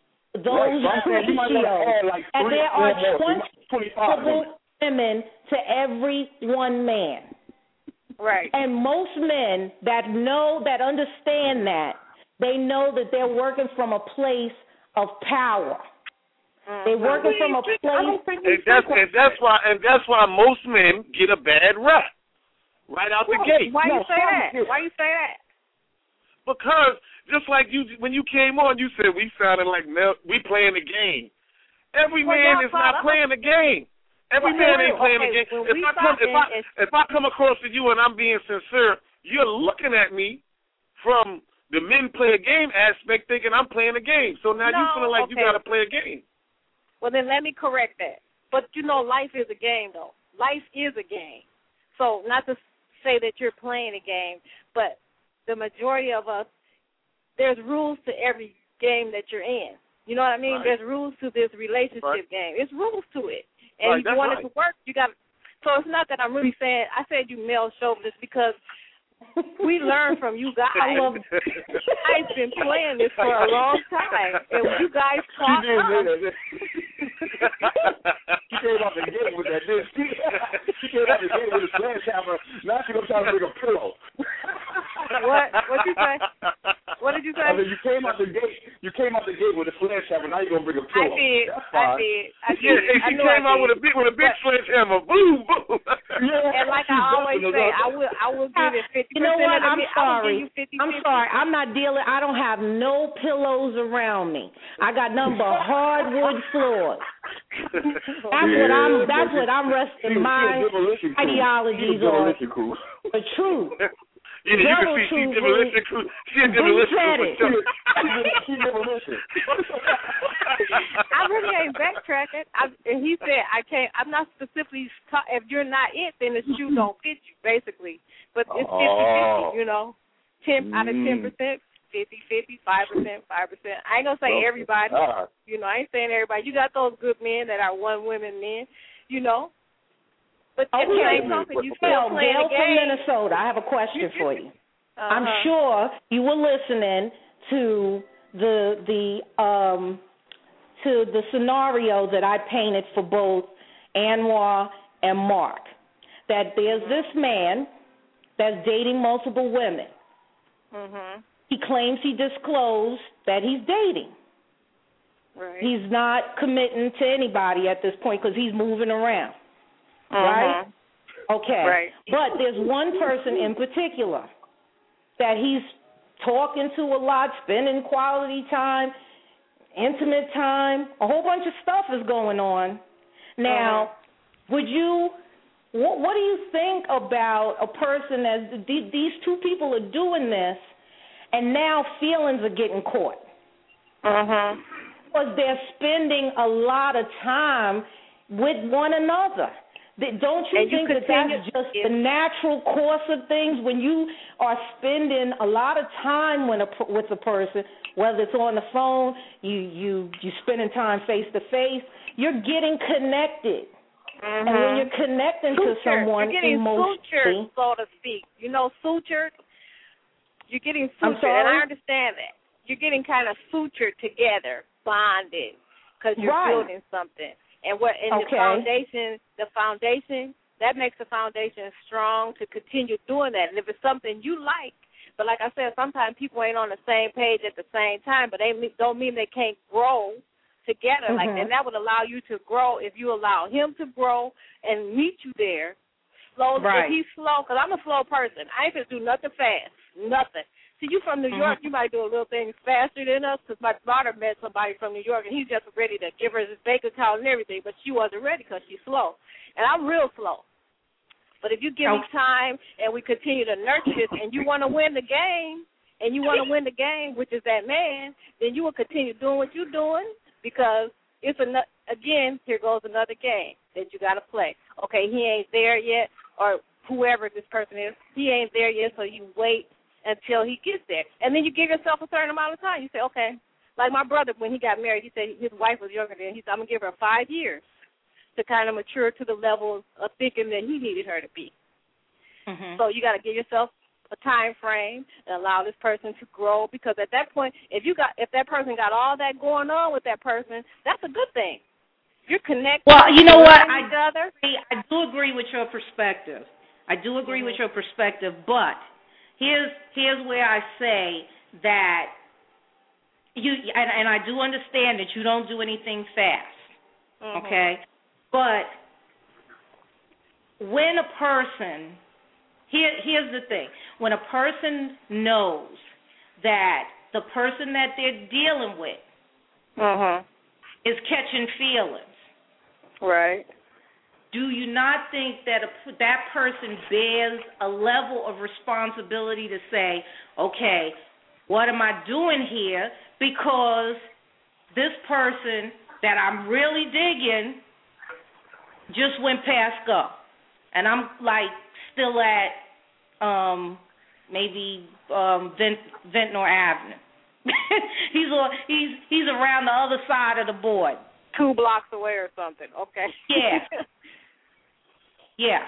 ratios. And there are 20 women to every one man. Right. And most men that understand that, they know that they're working from a place of power. They're working from a place. And that's why most men get a bad rap right out the gate. Why you say that? Because just like you, when you came on, you said we sounded like we playing the game. Every man is not playing the game. Every man ain't playing the game. If I come across to you and I'm being sincere, you're looking at me from the men play a game aspect, thinking I'm playing a game. So now you feeling like you got to play a game. Well, then let me correct that. But, you know, life is a game, though. Life is a game. So not to say that you're playing a game, but the majority of us, there's rules to every game that you're in. You know what I mean? There's rules to this relationship game. There's rules to it. And if you want it to work, you got to. So it's not that I'm really saying, I said you male chauvinist because we learn from you guys. I've been playing this for a long time, and you guys talk. She came out the gate with that. She came out the gate with a sledgehammer. Now she's gonna try to bring a pillow. What? What you say? What did you say? I mean, you came out the gate with a sledgehammer. Now you're gonna bring a pillow. I did. She came out with a big sledgehammer. Boom, boom. And like I always say, I will give it 50%. You know what? I'm sorry. I'm sorry. I'm not dealing. I don't have no pillows around me. I got nothing but hardwood floors. That's what I'm resting my ideologies on. The truth. You can see she's demolition crew. She's a demolition crew. She's demolition. I really ain't backtracking. And he said, I'm not specifically, if you're not it, then the shoe don't fit you, basically. But it's 50-50, you know. 10 out of 10%, 50-50, 5%, 5%. I ain't going to say everybody. You know, I ain't saying everybody. You got those good men that are one-women men, you know. But at the same time, you still playing the game. Gail from Minnesota, I have a question for you. I'm sure you were listening to the scenario that I painted for both Anwar and Mark. That there's this man that's dating multiple women. He claims he disclosed that he's dating. Right. He's not committing to anybody at this point because he's moving around. Right? Okay. Right. But there's one person in particular that he's talking to a lot, spending quality time, intimate time, a whole bunch of stuff is going on Now, would you? What do you think about a person as these two people are doing this, and now feelings are getting caught? Because they're spending a lot of time with one another. Don't you think that that's just the natural course of things? When you are spending a lot of time with a person, whether it's on the phone, you spending time face to face, you're getting connected. And when you're connecting to someone, you're getting sutured, so to speak. You know, sutured. You're getting sutured, and I understand that. You're getting kind of sutured together, bonded, because you're building something. And the foundation, that makes the foundation strong to continue doing that. And if it's something you like, but like I said, sometimes people ain't on the same page at the same time, but they don't mean they can't grow together like that. And that would allow you to grow if you allow him to grow and meet you there slowly. If he's slow, because I'm a slow person. I ain't going to do nothing fast, nothing. See, you from New York, you might do a little things faster than us, because my daughter met somebody from New York, and he's just ready to give her his bank account and everything, but she wasn't ready because she's slow. And I'm real slow. But if you give me time and we continue to nurture this, and you want to win the game, which is that man, then you will continue doing what you're doing, because it's again, here goes another game that you got to play. Okay, he ain't there yet, or whoever this person is, he ain't there yet, so you wait until he gets there. And then you give yourself a certain amount of time. You say, okay, like my brother, when he got married, he said his wife was younger than him. He said, I'm going to give her 5 years to kind of mature to the level of thinking that he needed her to be. So you got to give yourself a time frame and allow this person to grow, because at that point, if that person got all that going on with that person, that's a good thing. You're connected. Well, you know what? I do agree with your perspective. But here's where I say that and I do understand that you don't do anything fast, okay? But when a person, here's the thing, when a person knows that the person that they're dealing with is catching feelings, right? Do you not think that that person bears a level of responsibility to say, okay, what am I doing here? Because this person that I'm really digging just went past go. And I'm like still at maybe Ventnor Avenue. he's around the other side of the board. 2 blocks away or something. Okay. Yeah. Yeah.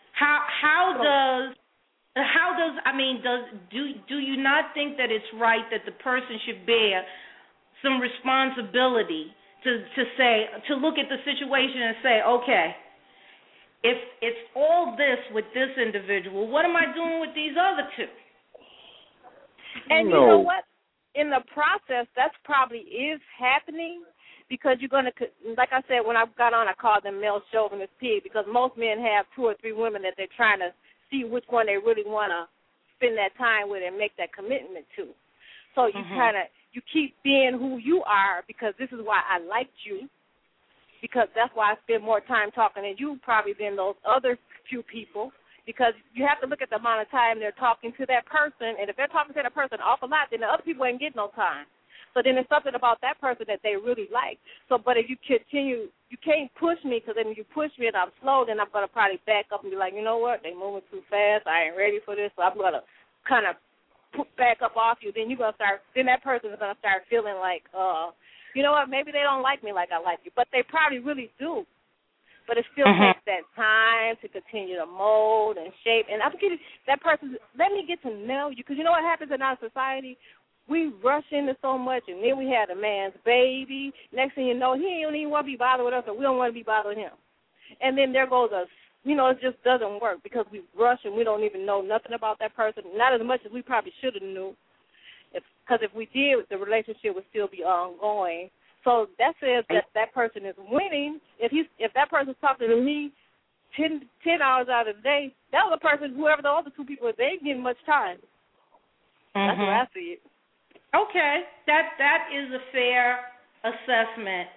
Do you not think that it's right that the person should bear some responsibility to look at the situation and say, okay, if it's all this with this individual, what am I doing with these other 2? And you know what? In the process, that probably is happening, because you're going to, like I said, when I got on, I called them male chauvinist pig, because most men have 2 or 3 women that they're trying to see which one they really want to spend that time with and make that commitment to. So you you keep being who you are, because this is why I liked you, because that's why I spend more time talking to you probably than those other few people, because you have to look at the amount of time they're talking to that person, and if they're talking to that person an awful lot, then the other people ain't getting no time. So then there's something about that person that they really like. So, but if you continue, you can't push me, because then if you push me and I'm slow, then I'm going to probably back up and be like, you know what, they moving too fast, I ain't ready for this, so I'm going to kind of back up off you. Then then that person is going to start feeling like, you know what, maybe they don't like me like I like you, but they probably really do. But it still takes that time to continue to mold and shape. And I'm getting that person, let me get to know you, because you know what happens in our society? We rush into so much, and then we have a man's baby. Next thing you know, he don't even want to be bothered with us, or we don't want to be bothered with him. And then there goes us. You know, it just doesn't work, because we rush and we don't even know nothing about that person, not as much as we probably should have knew. Because if we did, the relationship would still be ongoing. So that says that person is winning. If that person's talking to me 10 hours out of the day, that other person, whoever the other 2 people are, they ain't getting much time. That's the way I see it. Okay, that is a fair assessment,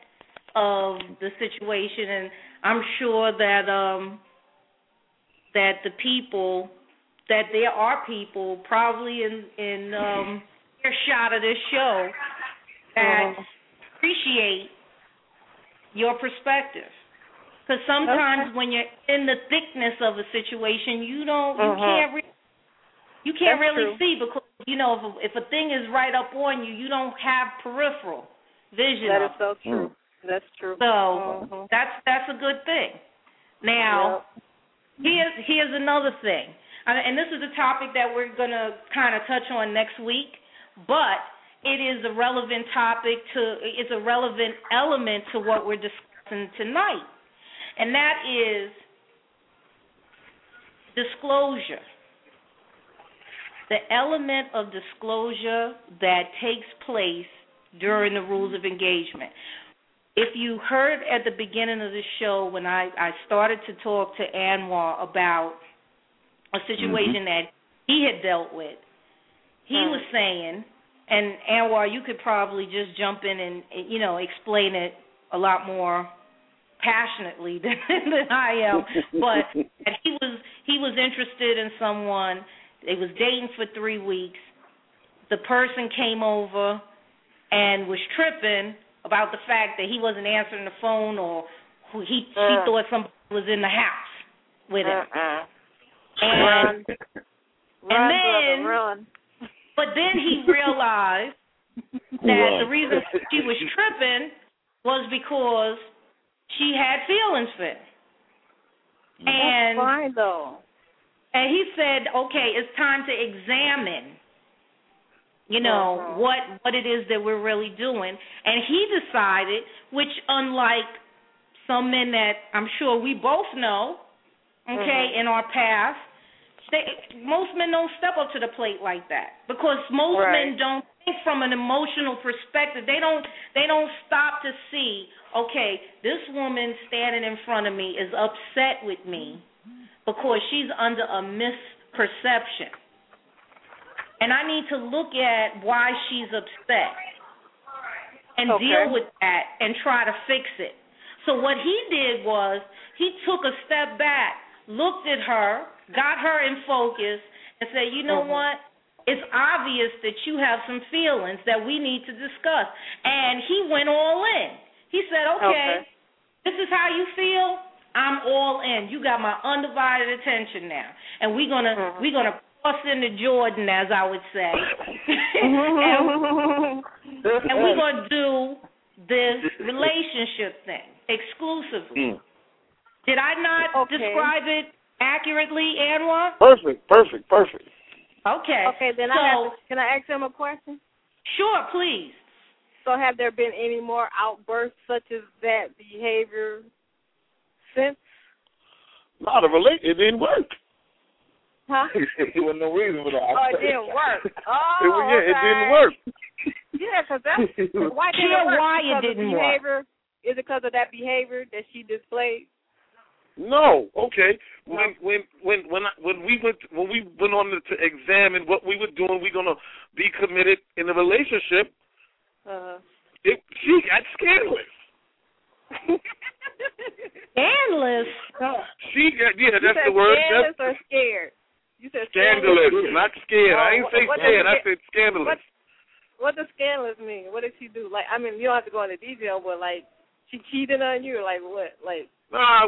of the situation, and I'm sure that that there are people probably in earshot of this show that appreciate your perspective. Because sometimes when you're in the thickness of a situation, you can't really see, because if a thing is right up on you, you don't have peripheral vision. That is so true. That's true. So that's a good thing. Now, here's another thing, and this is a topic that we're going to kind of touch on next week, but it is a relevant topic it's a relevant element to what we're discussing tonight, and that is disclosure. The element of disclosure that takes place during the rules of engagement. If you heard at the beginning of the show when I started to talk to Anwar about a situation that he had dealt with, he was saying, and Anwar, you could probably just jump in and explain it a lot more passionately than I am, but he was interested in someone. They was dating for 3 weeks. The person came over and was tripping about the fact that he wasn't answering the phone, or he thought somebody was in the house with him. But then he realized that the reason she was tripping was because she had feelings for him. That's fine, though. And he said, okay, it's time to examine, what it is that we're really doing. And he decided, which unlike some men that I'm sure we both know, in our past, most men don't step up to the plate like that, because most men don't think from an emotional perspective. They don't stop to see, okay, this woman standing in front of me is upset with me because she's under a misperception. And I need to look at why she's upset and deal with that and try to fix it. So what he did was he took a step back, looked at her, got her in focus, and said, you know what? It's obvious that you have some feelings that we need to discuss. And he went all in. He said, okay, this is how you feel? I'm all in. You got my undivided attention now. And we're gonna cross into Jordan, as I would say. and we're gonna do this relationship thing exclusively. Did I not describe it accurately, Anwar? Perfect. Okay. Okay, then can I ask him a question? Sure, please. So have there been any more outbursts such as that behavior since? No, it didn't work. Huh? There was no reason for that. It didn't work. It didn't work. Yeah, because that's why didn't it work? Why it didn't work? Is it because of that behavior that she displayed? No, okay. When we went on to examine what we were doing, we're gonna be committed in a relationship. She got scandalous. Scandalous. She got that's the word. Scandalous or scared? You said scandalous, not scared. I ain't say scared. I said scandalous. What does scandalous mean? What did she do? Like, I mean, you don't have to go into detail, but like, she cheated on you, or like what? Like. Nah,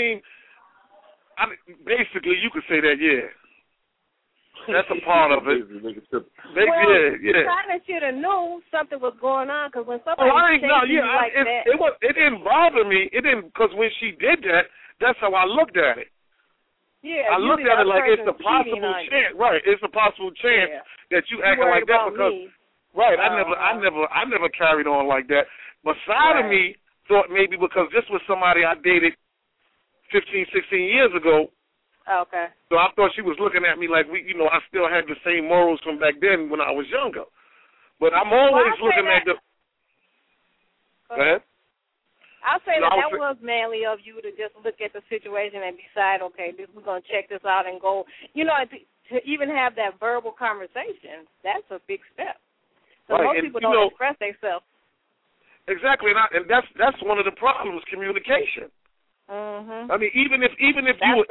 basically you could say that, yeah. That's a part of it. Yeah. China should have known something was going on, because when somebody it didn't bother me. It didn't, because when she did that, that's how I looked at it. Yeah, I looked at it like it's a possible chance. Right, it's a possible chance that you acting like that because me. Right. I never carried on like that. But side of me thought maybe because this was somebody I dated 15, 16 years ago. Okay. So I thought she was looking at me like I still had the same morals from back then when I was younger. But I'm always looking at the. Go ahead. I'll say that was manly of you to just look at the situation and decide, okay, we're going to check this out and go. To even have that verbal conversation, that's a big step. So most people don't express themselves. Exactly, and that's one of the problems, communication. Mm-hmm. I mean, even if you're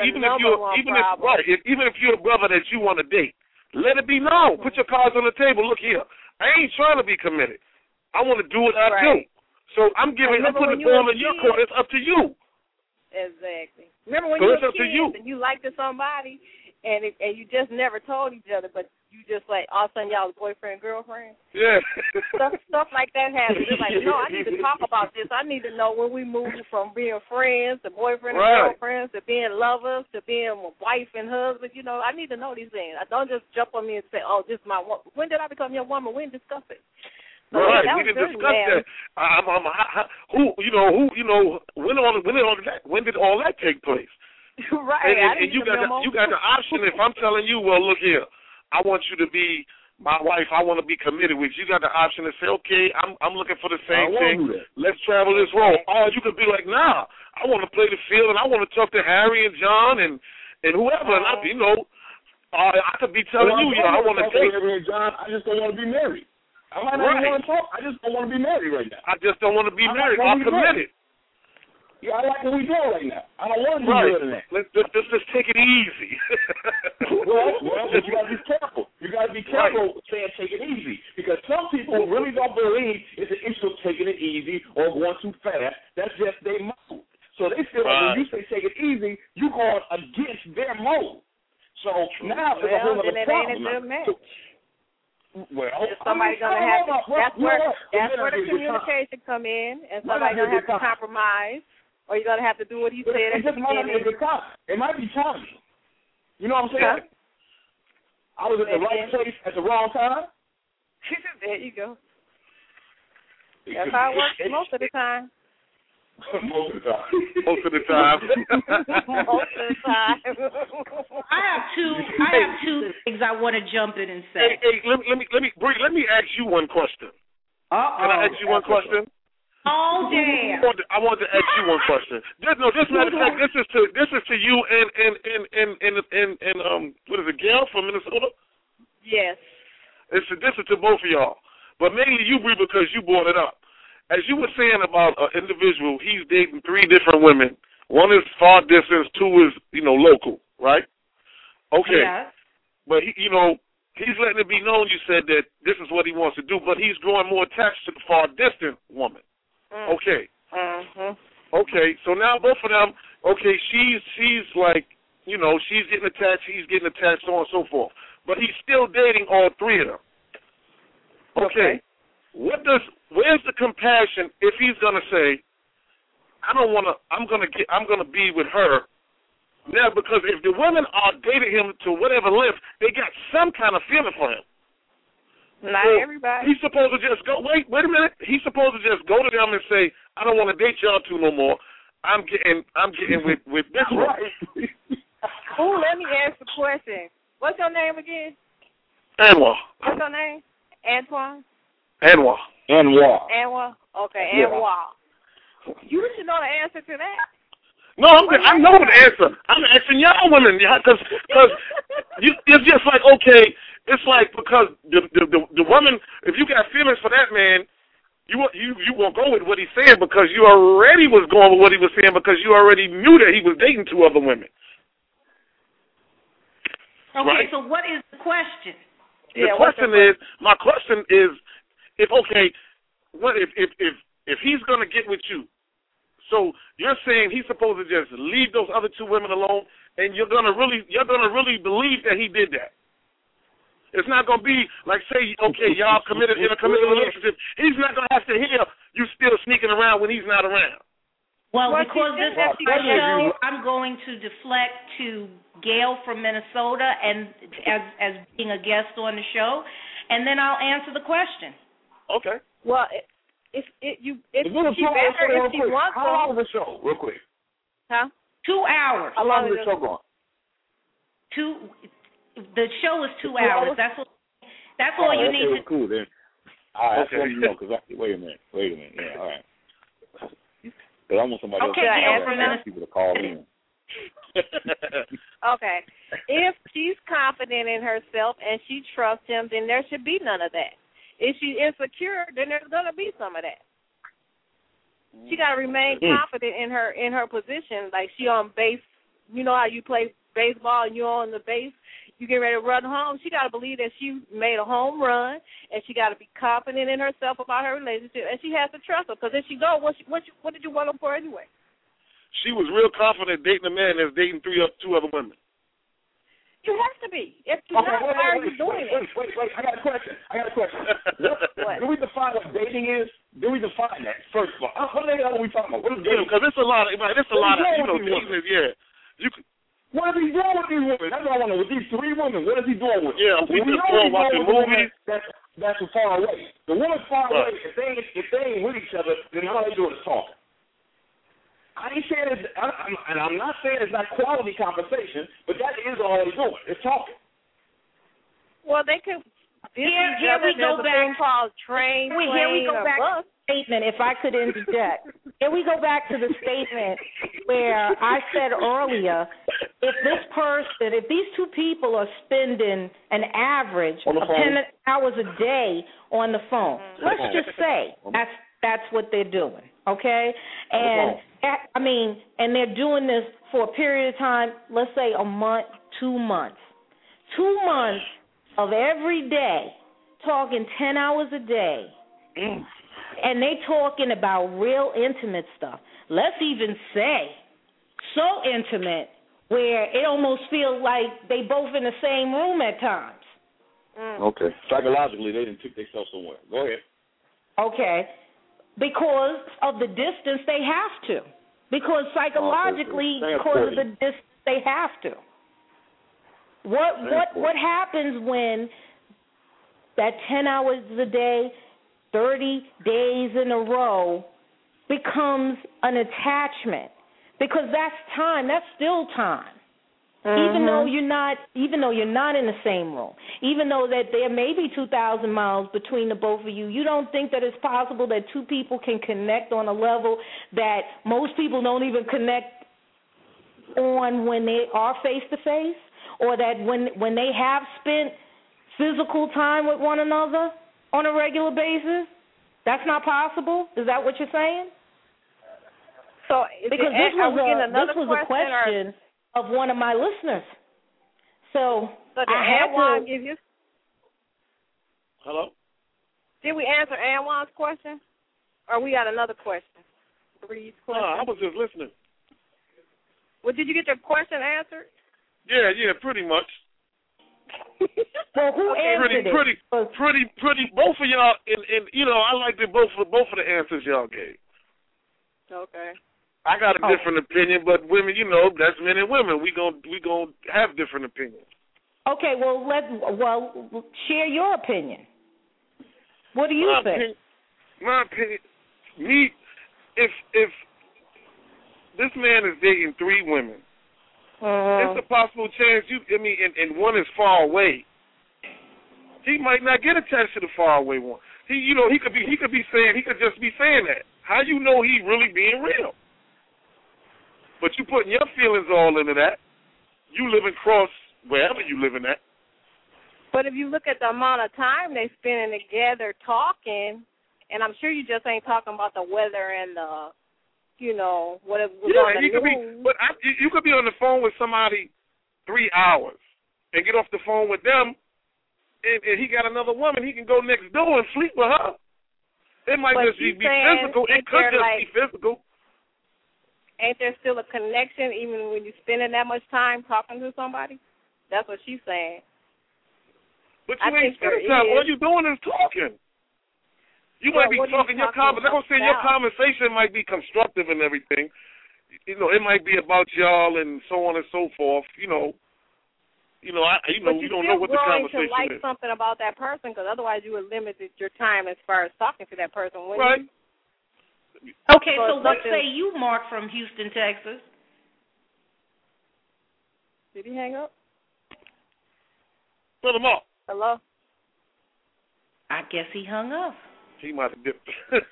a brother that you want to date, let it be known. Put your cards on the table. Look here, I ain't trying to be committed. I want to do what I do. So I'm putting the ball in your court. It's up to you. Exactly. Remember when you were kids and you liked somebody, and you just never told each other, but you just like all of a sudden y'all was boyfriend girlfriend. Yeah. stuff like that happens. It's like, no, I need to talk about this. I need to know when we move from being friends to boyfriend and girlfriends to being lovers to being wife and husband. You know, I need to know these things. I don't just jump on me and say, oh, this is my woman. When did I become your woman? We didn't discuss it. So right, we didn't discuss that. When did all that take place? Right, and you got the option. If I'm telling you, well, look here, I want you to be my wife. I want to be committed with you. You got the option to say, okay, I'm looking for the same thing. Let's travel this road. Or you could be like, nah, I want to play the field and I want to talk to Harry and John and whoever. And I could be telling you, I want to date Harry and John. I just don't want to be married. I might not want to talk. I just don't want to be married right now. I just don't want to be married. I'm committed. Yeah, I like what we're doing right now. I don't want to be doing that. Let's just take it easy. well, but you got to be careful. You got to be careful saying take it easy, because some people really don't believe it's an issue of taking it easy or going too fast. That's just their mode. So they feel like when you say take it easy, you're going against their mode. So now it's a whole other problem. Well, somebody's gonna have to. That's where the communication come in, and somebody's gonna have to compromise, or you're gonna have to do what he said. It just might not be a good time. It might be timing. You know what I'm saying? I was at the right place at the wrong time. There you go. That's how it works most of the time. Most of the time. Most of the time. Most of the time. I have two things I want to jump in and say. Hey, let me ask you one question. Can I ask you one question? Oh damn! I want to ask you one question. This matter of fact, this is to you and what is it, Gail from Minnesota? Yes. This is to both of y'all, but mainly you, Bree, because you brought it up. As you were saying about an individual, he's dating 3 different women. 1 is far distance, 2 is, local, right? Okay. Yeah. But, he's letting it be known, you said, that this is what he wants to do, but he's growing more attached to the far distant woman. Okay. Mm-hmm. Okay, so now both of them, she's like, she's getting attached, he's getting attached, so on and so forth. But he's still dating all 3 of them. Okay. Where's the compassion if he's gonna say, I'm gonna be with her now, because if the women are dating him to whatever length, they got some kind of feeling for him. Not everybody. He's supposed to just go. Wait a minute. He's supposed to just go to them and say, I don't want to date y'all 2 no more. I'm getting with this one. Ooh, let me ask the question. What's your name again? Anwar. What's your name? Antoine? Anwar. Okay, yeah. Anwar. You should know the answer to that. No, I know the answer. I'm asking y'all women, because it's just like, okay, it's like, because the woman, if you got feelings for that man, you won't go with what he's saying, because you already was going with what he was saying, because you already knew that he was dating 2 other women. Okay, right? So what is the question? My question is, if he's gonna get with you, so you're saying he's supposed to just leave those other 2 women alone, and you're gonna really believe that he did that. It's not gonna be like, say, okay, y'all committed in a committed relationship. He's not gonna have to hear you still sneaking around when he's not around. Well, because this is my show, I'm going to deflect to Gail from Minnesota and as being a guest on the show, and then I'll answer the question. Okay. Well, if she wants to. How long is the show, real quick? Huh? 2 hours. How long is the show going? The show is 2 hours. That's all you need to. Cool then. All right, that's what you know. Wait a minute. Yeah, all right. Because I want somebody else to people to call in. Okay. If she's confident in herself and she trusts him, then there should be none of that. If she's insecure, then there's going to be some of that. She got to remain confident in her position. Like she on base. You know how you play baseball and you're on the base. You get ready to run home. She got to believe that she made a home run, and she got to be confident in herself about her relationship, and she has to trust her. Because if she go, what did you want her for anyway? She was real confident dating a man that's dating two other women. You have to be. If you're not, why are you doing it? Wait. I got a question. What? Do we define what dating is? Do we define that, first of all? What the hell are we talking about? What is dating? Because it's a lot of, dating is, you can. What is he doing with these women? That's what I want to know. With these three women, what is he doing with them? Yeah, we just go watching movies. That's far away. The woman's far away. If they ain't with each other, then all they doing is talking. I ain't saying it's, and I'm not saying it's not quality conversation, but that is all they're doing. It's talking. Well, they could. Here we go back. Called train. Here we go back to the statement. If I could interject, here we go back to the statement where I said earlier, if these two people are spending an average of 10 hours a day on the phone, let's just say that's what they're doing, okay? And and they're doing this for a period of time. Let's say a month, 2 months. 2 months of every day, talking 10 hours a day, and they talking about real intimate stuff. Let's even say so intimate where it almost feels like they both in the same room at times. Okay. Psychologically, they didn't take themselves somewhere. Go ahead. Okay. Because of the distance, they have to. Because psychologically, because of the distance, they have to. What happens when that 10 hours a day, 30 days in a row becomes an attachment? Because that's time. That's still time. Even though you're not in the same room, even though that there may be 2,000 miles between the both of you, you don't think that it's possible that two people can connect on a level that most people don't even connect on when they are face to face, or that when they have spent physical time with one another on a regular basis? That's not possible? Is that what you're saying? So because this was a question of one of my listeners. So did I had Anwan to give you? Hello? Did we answer Anwan's question? Or we got another question? Bree's question? No, I was just listening. Well, did you get your question answered? Yeah, pretty much. Well, who answered it? Pretty. Both of y'all, and I liked it both of the answers y'all gave. Okay. I got a different opinion, but women, that's men and women. We gon' have different opinions. Okay, well, share your opinion. What do you think? My opinion, if this man is dating 3 women, it's a possible chance and one is far away. He might not get attached to the far away one. He could just be saying that. How you know he really being real? But you putting your feelings all into that. You living cross wherever you living at. But if you look at the amount of time they spending together talking, and I'm sure you just ain't talking about the weather and the, what it was on the news. You could be on the phone with somebody 3 hours and get off the phone with them, and he got another woman. He can go next door and sleep with her. It might just be physical. It could just be physical. Ain't there still a connection even when you're spending that much time talking to somebody? That's what she's saying. But you ain't spending time. All you're doing is talking. You might be talking your conversation. Your conversation might be constructive and everything. It might be about y'all and so on and so forth. You don't know what the conversation is. But you still growing to like something about that person, because otherwise you would limit your time as far as talking to that person. Right. Okay, so let's say you, Mark, from Houston, Texas. Did he hang up? Put him up. Hello? I guess he hung up. He might have dipped.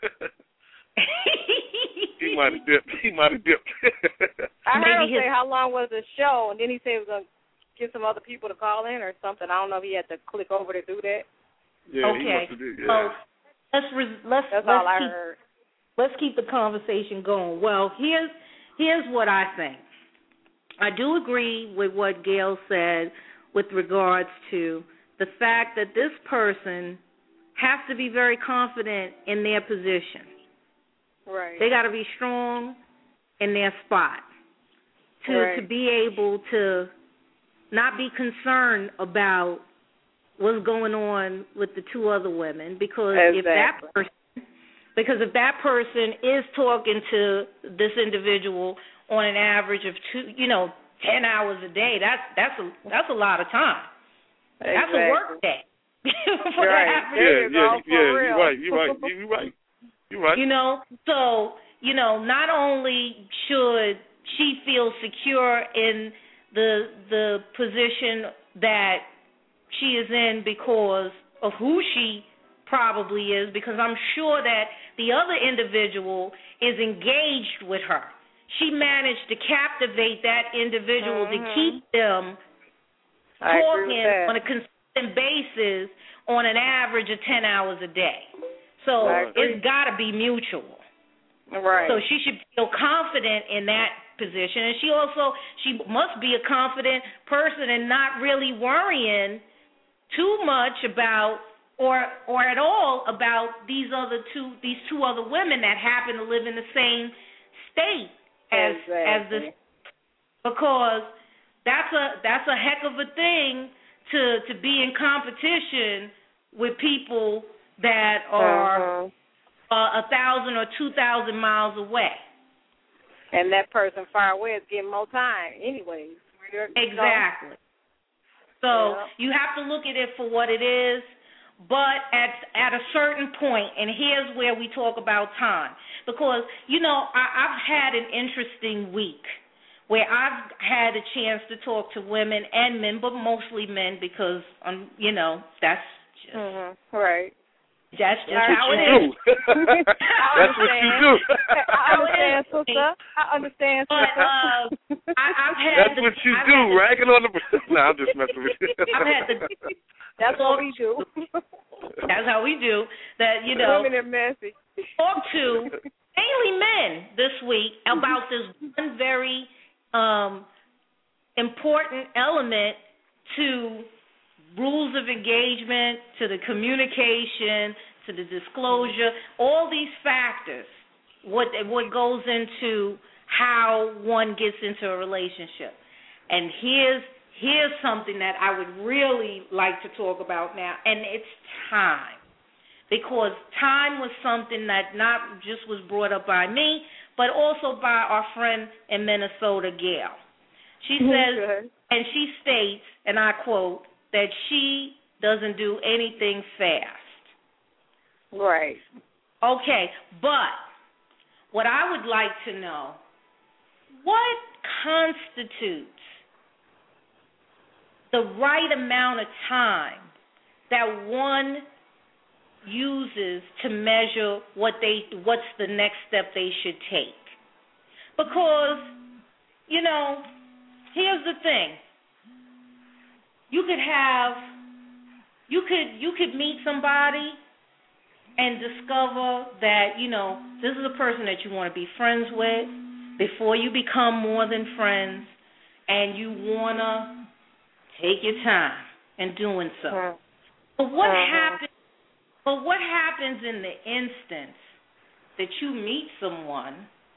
He might have dipped. I heard him say how long was the show, and then he said he was going to get some other people to call in or something. I don't know if he had to click over to do that. Yeah, okay. He must have did, yeah. So let's That's all I heard. let's keep the conversation going. Well, here's what I think. I do agree with what Gail said with regards to the fact that this person has to be very confident in their position. Right. They got to be strong in their spot to be able to not be concerned about what's going on with the two other women, because if that person is talking to this individual on an average of 10 hours a day, that's a lot of time. Exactly. That's a work day. For right. the average. You're right. So, not only should she feel secure in the position that she is in because of who she probably is, because I'm sure that the other individual is engaged with her. She managed to captivate that individual to keep them talking on a consistent basis on an average of 10 hours a day. So it's got to be mutual. Right. So she should feel confident in that position, and she must be a confident person and not really worrying too much about or at all about these two other women that happen to live in the same state as this, because that's a heck of a thing to be in competition with people that are 1,000 or 2,000 miles away. And that person far away is getting more time anyways. Exactly. So you have to look at it for what it is, but at a certain point, and here's where we talk about time. Because, I've had an interesting week where I've had a chance to talk to women and men, but mostly men because, that's just... Right. That's just how it is. That's what you do. I understand, sister. I've had that's what you do, ragging on the... No, I'm just messing with you. That's what we do. That's how we do. That, women are messy. Talk to mainly men this week about this one very important element to rules of engagement, to the communication, to the disclosure, all these factors, what goes into how one gets into a relationship. And here's something that I would really like to talk about now, and it's time. Because time was something that not just was brought up by me, but also by our friend in Minnesota, Gail. She says, and she states, and I quote, that she doesn't do anything fast. Right. Okay, but what I would like to know, what constitutes the right amount of time that one uses to measure what's the next step they should take? Because, here's the thing. You could meet somebody and discover that, this is a person that you want to be friends with before you become more than friends, and you want to take your time in doing so. But what happens in the instance that you meet someone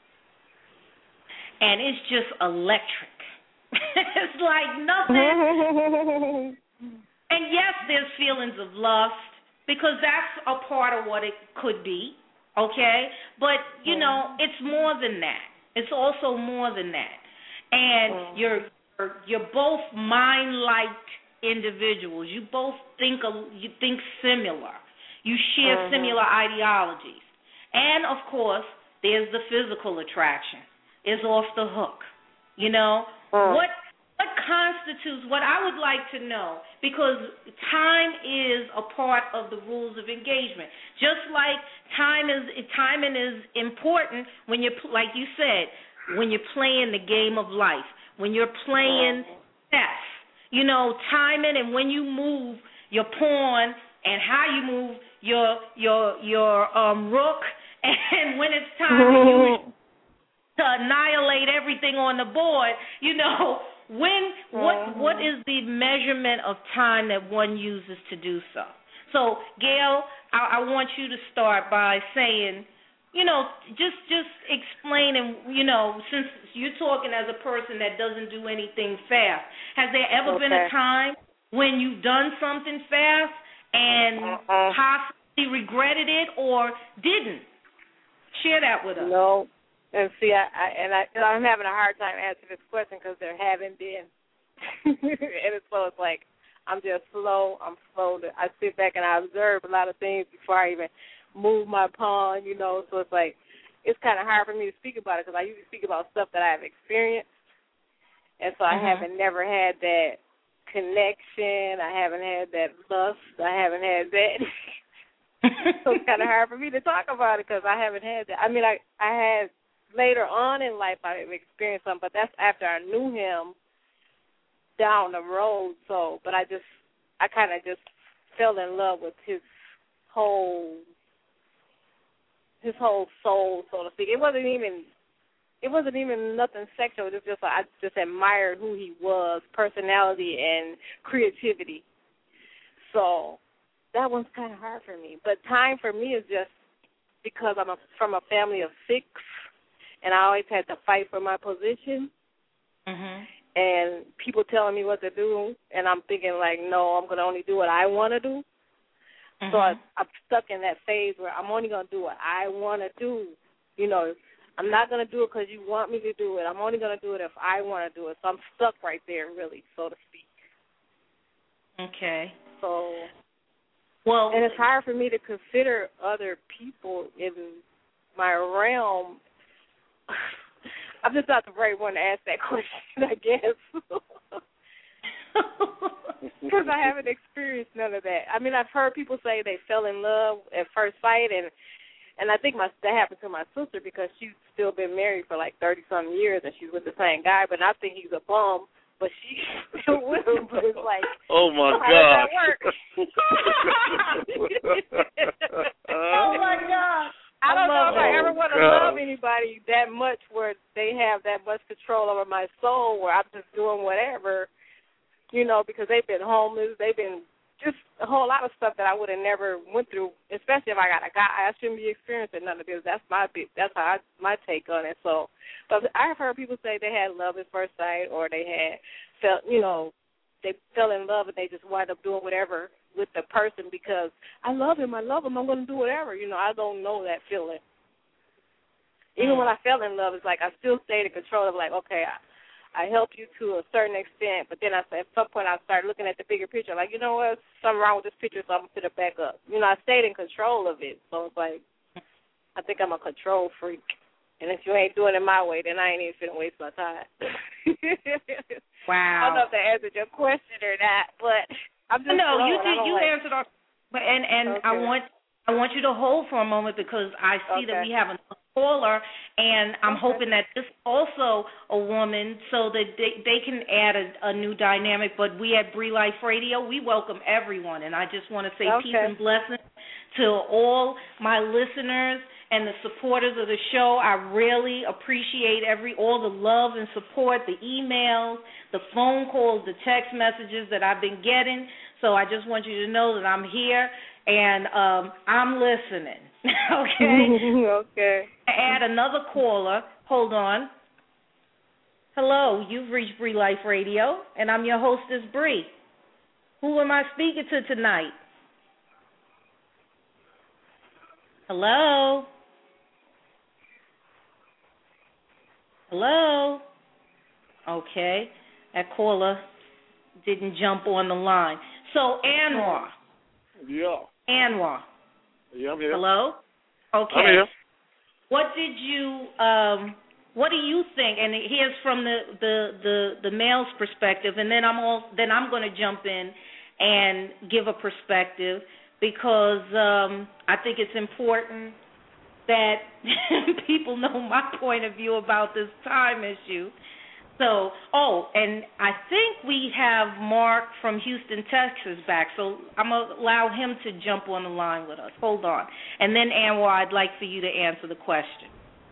and it's just electric? It's like nothing. And yes, there's feelings of lust, because that's a part of what it could be, okay? But, it's more than that. It's also more than that. And you're both mind-like individuals. You both think similar. You share similar ideologies. And, of course, there's the physical attraction. It's off the hook. What constitutes, what I would like to know, because time is a part of the rules of engagement. Just like timing is important when you're, like you said, when you're playing the game of life, when you're playing chess. Timing and when you move your pawn and how you move your rook And when it's time for you to annihilate everything on the board, what is the measurement of time that one uses to do so? So, Gail, I want you to start by saying, just explaining, since you're talking as a person that doesn't do anything fast, has there ever been a time when you've done something fast and possibly regretted it or didn't? Share that with us. No. And see, I'm having a hard time answering this question because there haven't been. And so it's like I'm just slow. I sit back and I observe a lot of things before I even move my pawn, So it's like it's kind of hard for me to speak about it because I usually speak about stuff that I've experienced. And so I haven't never had that connection. I haven't had that lust. I haven't had that. So it's kind of hard for me to talk about it because I haven't had that. I mean, I had later on in life I've experienced something, but that's after I knew him down the road. So, but I kind of just fell in love with his whole soul, so to speak. It wasn't even nothing sexual. It was just I just admired who he was, personality and creativity. So that one's kind of hard for me. But time for me is just because I'm from a family of 6, and I always had to fight for my position. And people telling me what to do, and I'm thinking like, no, I'm going to only do what I want to do. So I'm stuck in that phase where I'm only going to do what I want to do. I'm not going to do it because you want me to do it. I'm only going to do it if I want to do it. So I'm stuck right there, really, so to speak. Okay. So, and it's hard for me to consider other people in my realm. I'm just not the right one to ask that question, I guess. Because I haven't experienced none of that. I mean, I've heard people say they fell in love at first sight, and I think that happened to my sister because she's still been married for like 30-some years, and she's with the same guy, but I think he's a bum, but she's still with him, but it's like, oh, my God. God. How does that work? Oh, my God. I don't know if I ever want to love anybody that much where they have that much control over my soul where I'm just doing whatever, because they've been homeless. They've been just a whole lot of stuff that I would have never went through, especially if I got a guy. I shouldn't be experiencing none of this. That's my take on it. So, but I've heard people say they had love at first sight or they felt, they fell in love and they just wind up doing whatever with the person because I love him, I'm going to do whatever. I don't know that feeling. Even when I fell in love, it's like I still stayed in control of like, okay, I helped you to a certain extent, but then at some point I started looking at the bigger picture, like, what, something wrong with this picture, so I'm going to put it back up. I stayed in control of it, so it's like, I think I'm a control freak. And if you ain't doing it my way, then I ain't even finna waste my time. Wow. I don't know if that answered your question or not, but I'm just no, you did. You answered our. And okay. I want you to hold for a moment because I see that we have a caller, and I'm hoping that this is also a woman so that they can add a new dynamic. But we at Bree Life Radio, we welcome everyone, and I just want to say peace and blessings to all my listeners and the supporters of the show. I really appreciate all the love and support, the emails, the phone calls, the text messages that I've been getting. So I just want you to know that I'm here and I'm listening. Okay? Okay. Add another caller. Hold on. Hello, you've reached Bree Life Radio, and I'm your hostess, Bree. Who am I speaking to tonight? Hello? Hello? Okay. That caller didn't jump on the line. So, Anwar. Yeah. Anwar. Yeah, I'm here. Hello? Okay. I'm here. What do you think? And here's from the male's perspective, and then I'm going to jump in and give a perspective because I think it's important that people know my point of view about this time issue. So, and I think we have Mark from Houston, Texas back, so I'm going to allow him to jump on the line with us. Hold on. And then, Anwar, I'd like for you to answer the question.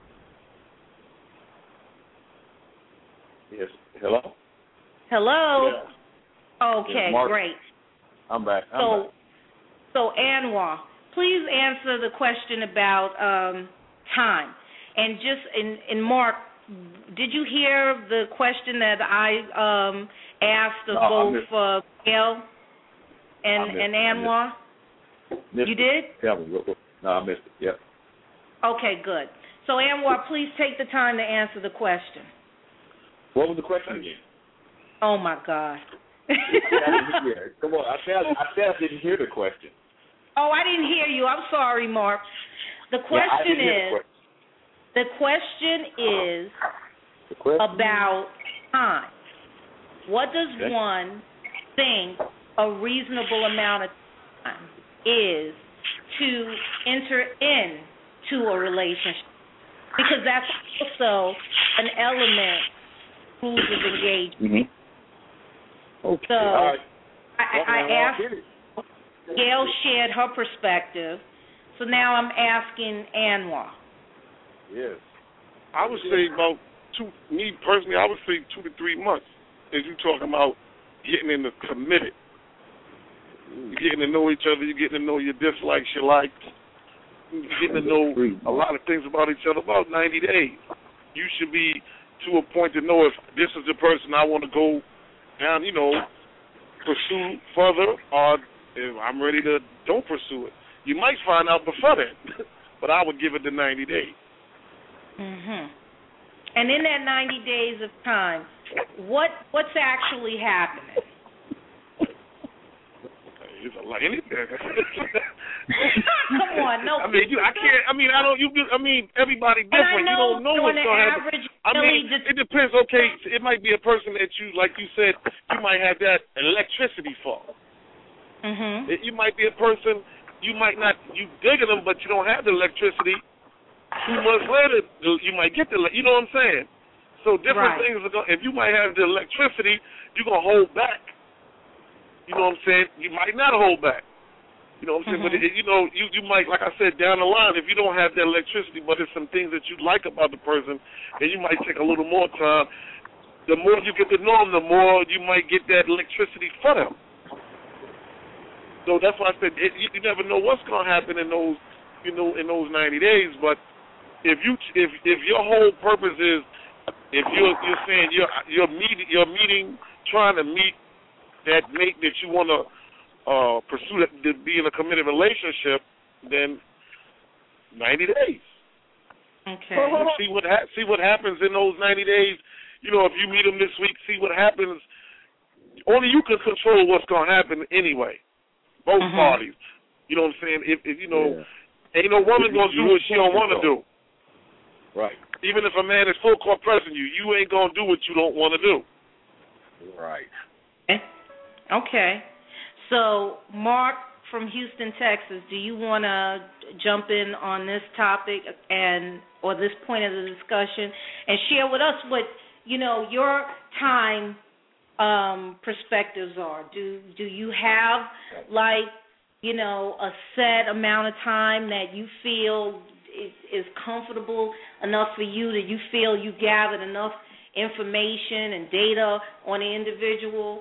Yes. Hello? Hello? Yeah. Okay, yes, great. I'm back. So, Anwar, please answer the question about time. And just, in Mark, did you hear the question that I asked of both Gail and Anwar? You did? Tell me real quick. No, I missed it. Yep. Okay, good. So, Anwar, please take the time to answer the question. What was the question again? Oh, my God. Come on. I said I didn't hear the question. Oh, I didn't hear you. I'm sorry, Mark. The question the question is about time. What does one think a reasonable amount of time is to enter into a relationship? Because that's also an element of rules of engagement. Okay. So all right. I asked, Gail shared her perspective, so now I'm asking Anwar. Yes. I would say about me personally, I would say 2 to 3 months. As you talking about getting into committed. You're getting to know each other, you're getting to know your dislikes, your likes. You're getting to know a lot of things about each other. About 90 days. You should be to a point to know if this is the person I want to go down, pursue further, or if I'm ready to don't pursue it. You might find out before that, but I would give it the 90 days. And in that 90 days of time, what's actually happening? It's a lot. Anything. Come on, no. I mean, I can't. I mean, I don't. Everybody different. You don't know what's going to happen. I mean, it depends. Okay, it might be a person that you, like you said, you might have that electricity for. You might be a person. You might not. You digging them, but you don't have the electricity. 2 months later, you might get the. You know what I'm saying? So different things are going. If you might have the electricity, you're gonna hold back. You know what I'm saying? You might not hold back. You know what I'm saying? But, you might, like I said, down the line, if you don't have that electricity, but there's some things that you like about the person, then you might take a little more time. The more you get to know them, the more you might get that electricity for them. So that's why I said you never know what's going to happen in those, in those 90 days. But if your whole purpose is, if you're saying you're meeting, trying to meet that mate that you want to pursue, to be in a committed relationship, then 90 days. Okay. See what happens in those 90 days. If you meet them this week, see what happens. Only you can control what's going to happen anyway. Both parties. You know what I'm saying? If ain't no woman going to do what she don't want to do. Right. Even if a man is full court pressing you, you ain't going to do what you don't want to do. Right. Okay. So, Mark from Houston, Texas, do you want to jump in on this topic or this point of the discussion and share with us what, your time perspectives are? Do you have, a set amount of time that you feel is comfortable enough for you, that you feel you gathered enough information and data on the individual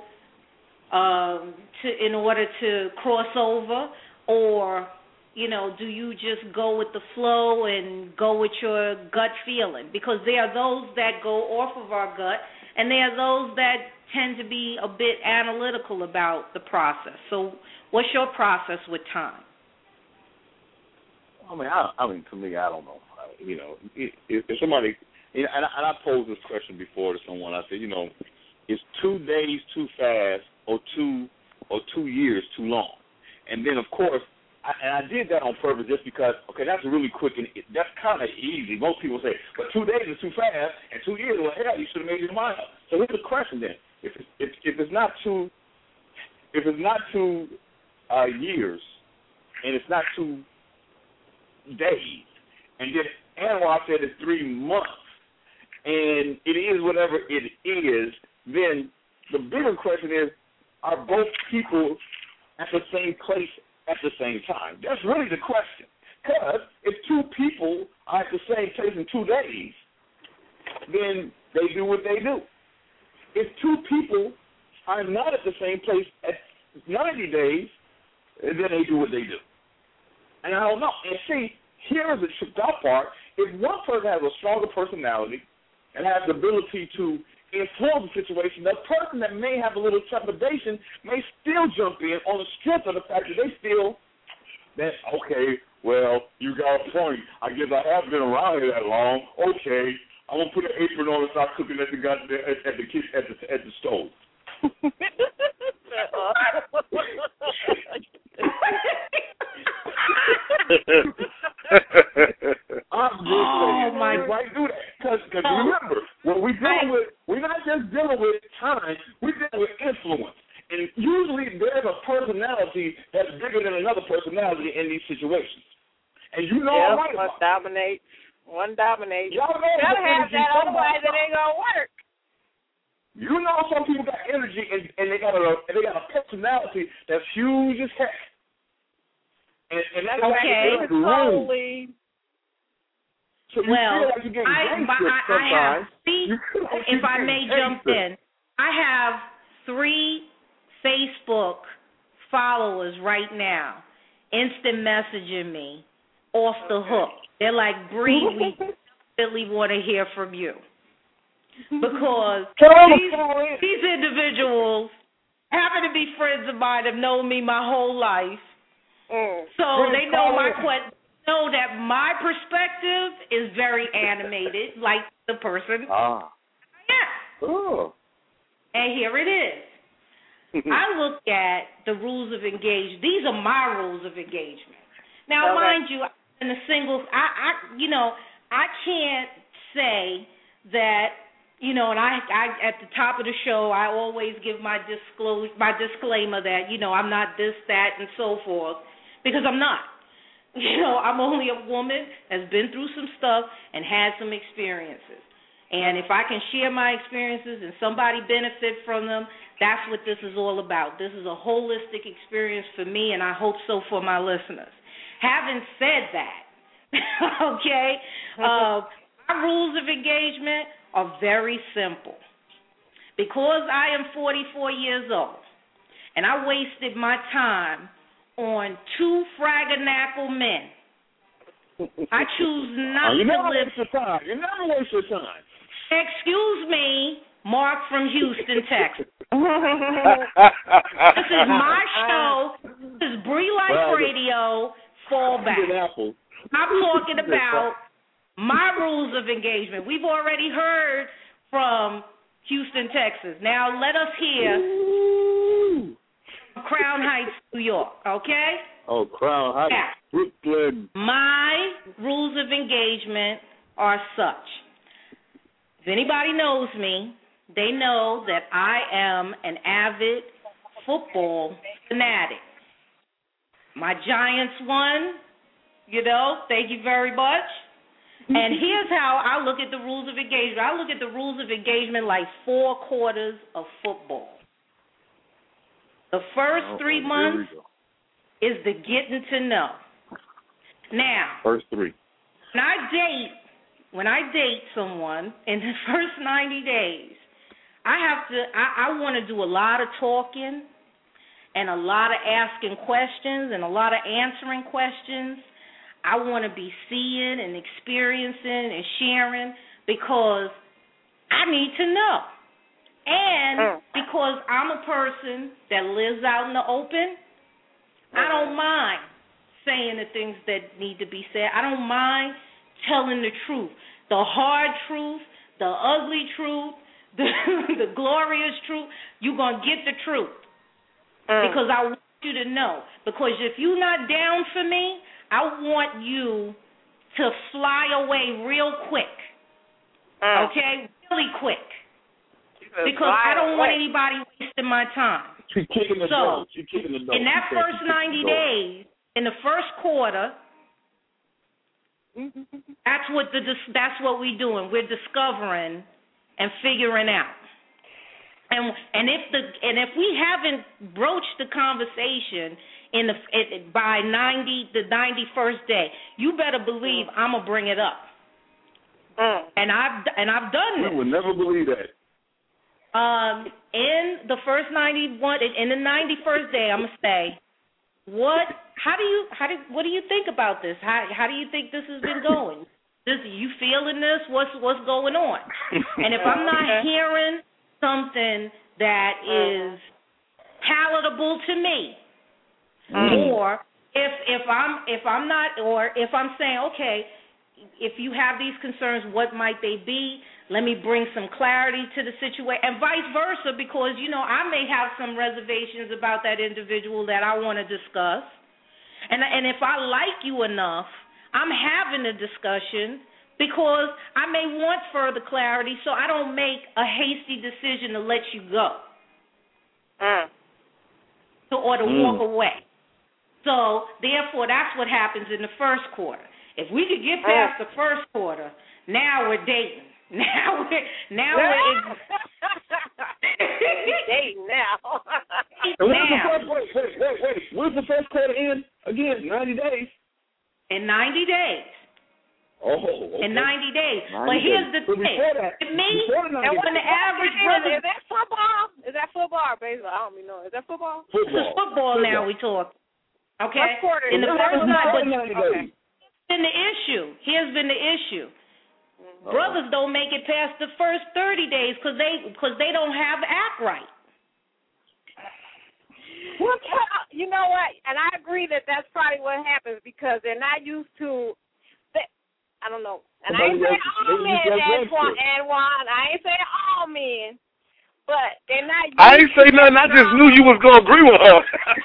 in order to cross over, or do you just go with the flow and go with your gut feeling? Because there are those that go off of our gut, and there are those that tend to be a bit analytical about the process. So, what's your process with time? I mean, to me, I don't know. If somebody, and I posed this question before to someone. I said, is 2 days too fast, or 2 years too long? And then, of course, I did that on purpose just because, that's really quick and that's kind of easy. Most people say, but 2 days is too fast, and 2 years, well, hell, you should have made your mind up. So here's the question then: if it's not 2 years, and it's not 2 days, and then Anwar said it's 3 months, and it is whatever it is, then the bigger question is, are both people at the same place at the same time? That's really the question. Because if two people are at the same place in 2 days, then they do what they do. If two people are not at the same place at 90 days, then they do what they do. And I don't know. And see, here is the tripped out part. If one person has a stronger personality and has the ability to influence the situation, the person that may have a little trepidation may still jump in on the strength of the fact that they feel that, okay, well, you got a point. I guess I have been around here that long. Okay, I'm gonna put an apron on and start cooking at the stove. Oh my! Right, do that because remember, when we're not just dealing with time, we're dealing with influence. And usually there's a personality that's bigger than another personality in these situations. And you know right about it. One dominates. Y'all know you gotta have that, otherwise it ain't gonna work. You know some people got energy and they got a personality that's huge as heck. And that's okay. Totally. So you feel like you're getting gangster sometimes. If I may jump in, I have 3 Facebook followers right now instant messaging me off the hook. They're like, Bree, we really want to hear from you. Because these individuals happen to be friends of mine, have known me my whole life. So they know know that my perspective is very animated, like the person. Yeah. Oh. And here it is. I look at the rules of engagement. These are my rules of engagement. Now, mind you, in a single, I can't say that, and I at the top of the show, I always give my disclaimer that, I'm not this, that, and so forth, because I'm not. I'm only a woman that's been through some stuff and had some experiences. And if I can share my experiences and somebody benefit from them, that's what this is all about. This is a holistic experience for me, and I hope so for my listeners. Having said that, okay, my rules of engagement are very simple. Because I am 44 years old, and I wasted my time on 2 fraganacle men, I choose not to live. You never waste your time. Excuse me, Mark from Houston, Texas. This is my show. This is Bree Life Radio. Fallback. I'm talking about my rules of engagement. We've already heard from Houston, Texas. Now let us hear Crown Heights, New York, okay? Oh, Crown Heights, now, Brooklyn. My rules of engagement are such. If anybody knows me, they know that I am an avid football fanatic. My Giants won, thank you very much. And here's how I look at the rules of engagement. I look at the rules of engagement like 4 quarters of football. The first 3 months is the getting to know. Now, first 3. When I date someone in the first 90 days, I want to do a lot of talking and a lot of asking questions and a lot of answering questions. I want to be seeing and experiencing and sharing because I need to know. And because I'm a person that lives out in the open, I don't mind saying the things that need to be said. I don't mind telling the truth, the hard truth, the ugly truth, the glorious truth. You're going to get the truth because I want you to know. Because if you're not down for me, I want you to fly away real quick, okay, really quick. Because I don't want anybody wasting my time. She's kicking the door. In that first 90 days, in the first quarter, That's what we're doing. We're discovering and figuring out. And if we haven't broached the conversation by the 91st day, you better believe I'm gonna bring it up. And I've done this. We would never believe that. In the first 91, in the 91st day, I'm gonna say, what do you think about this? How do you think this has been going? You feeling this? What's going on? And if I'm not hearing something that is palatable to me, or if I'm not, or if I'm saying, okay, if you have these concerns, what might they be? Let me bring some clarity to the situation, and vice versa, because, I may have some reservations about that individual that I want to discuss. And if I like you enough, I'm having a discussion because I may want further clarity, so I don't make a hasty decision to let you go or to walk away. So, therefore, that's what happens in the first quarter. If we could get past the first quarter, now we're dating. Now we're dating now. Wait. When's the first quarter end? Again, 90 days. In 90 days. Oh, okay. In 90 days. But here's the thing. To me, and when the average brother... Is that football? Is that football or baseball? I don't even know. Is that football? This is football now we talk. Okay? What quarter? In the first 90 days. Here's been the issue. Brothers don't make it past the first 30 days because they don't have act right. Well, you know what? And I agree that's probably what happens because they're not used to. I don't know. And I ain't saying all men, Antoine. I ain't saying all men, but they're not. I ain't say nothing. I just knew you was gonna agree with her.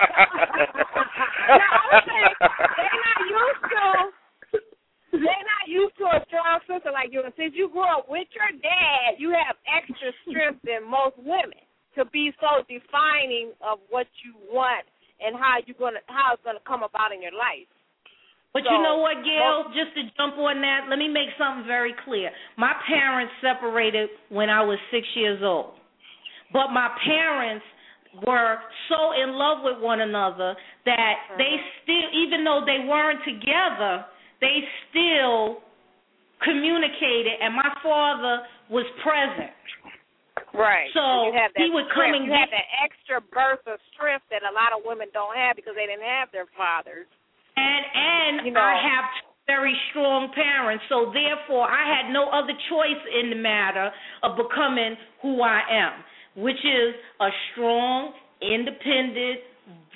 No, I'm saying they're not used to. They're not used to a strong sister like you. And since you grew up with your dad, you have extra strength than most women to be so defining of what you want and how it's gonna come about in your life. But you know what, Gail? Just to jump on that, let me make something very clear. My parents separated when I was 6 years old. But my parents were so in love with one another that they still, even though they weren't together, they still communicated, and my father was present. Right. So you have that he would come and you have that extra burst of strength that a lot of women don't have because they didn't have their fathers. And I have very strong parents, so therefore I had no other choice in the matter of becoming who I am, which is a strong, independent,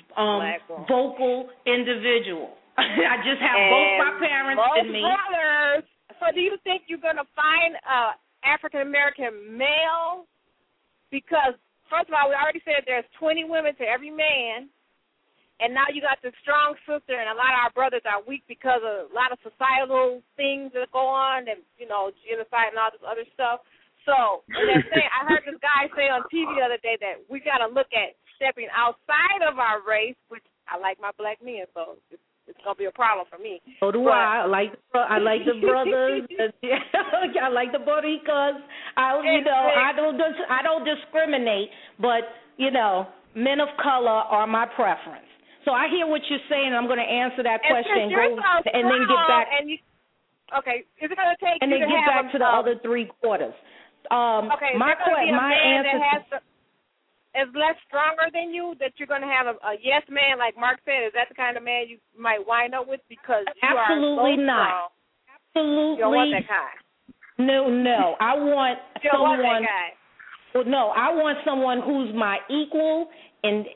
vocal individual. I just have both my parents and me. Brothers. So do you think you're going to find an African-American male? Because, first of all, we already said there's 20 women to every man, and now you got the strong sister, and a lot of our brothers are weak because of a lot of societal things that go on and, genocide and all this other stuff. So, I heard this guy say on TV the other day that we got to look at stepping outside of our race, which I like my black men, so it's gonna be a problem for me. So do I. I like the brothers. I like the Boricuas. I don't discriminate, but men of color are my preference. So I hear what you're saying. I'm going to answer that question and then get back. Okay, is it going to take? And then get back to the other 3 quarters. Okay, my answer is less stronger than you, that you're going to have a yes man, like Mark said. Is that the kind of man you might wind up with because you absolutely are so not. strong? Absolutely. You don't want that kind. No. I want you don't someone. Want that guy. Well, no, I want someone who's my equal, and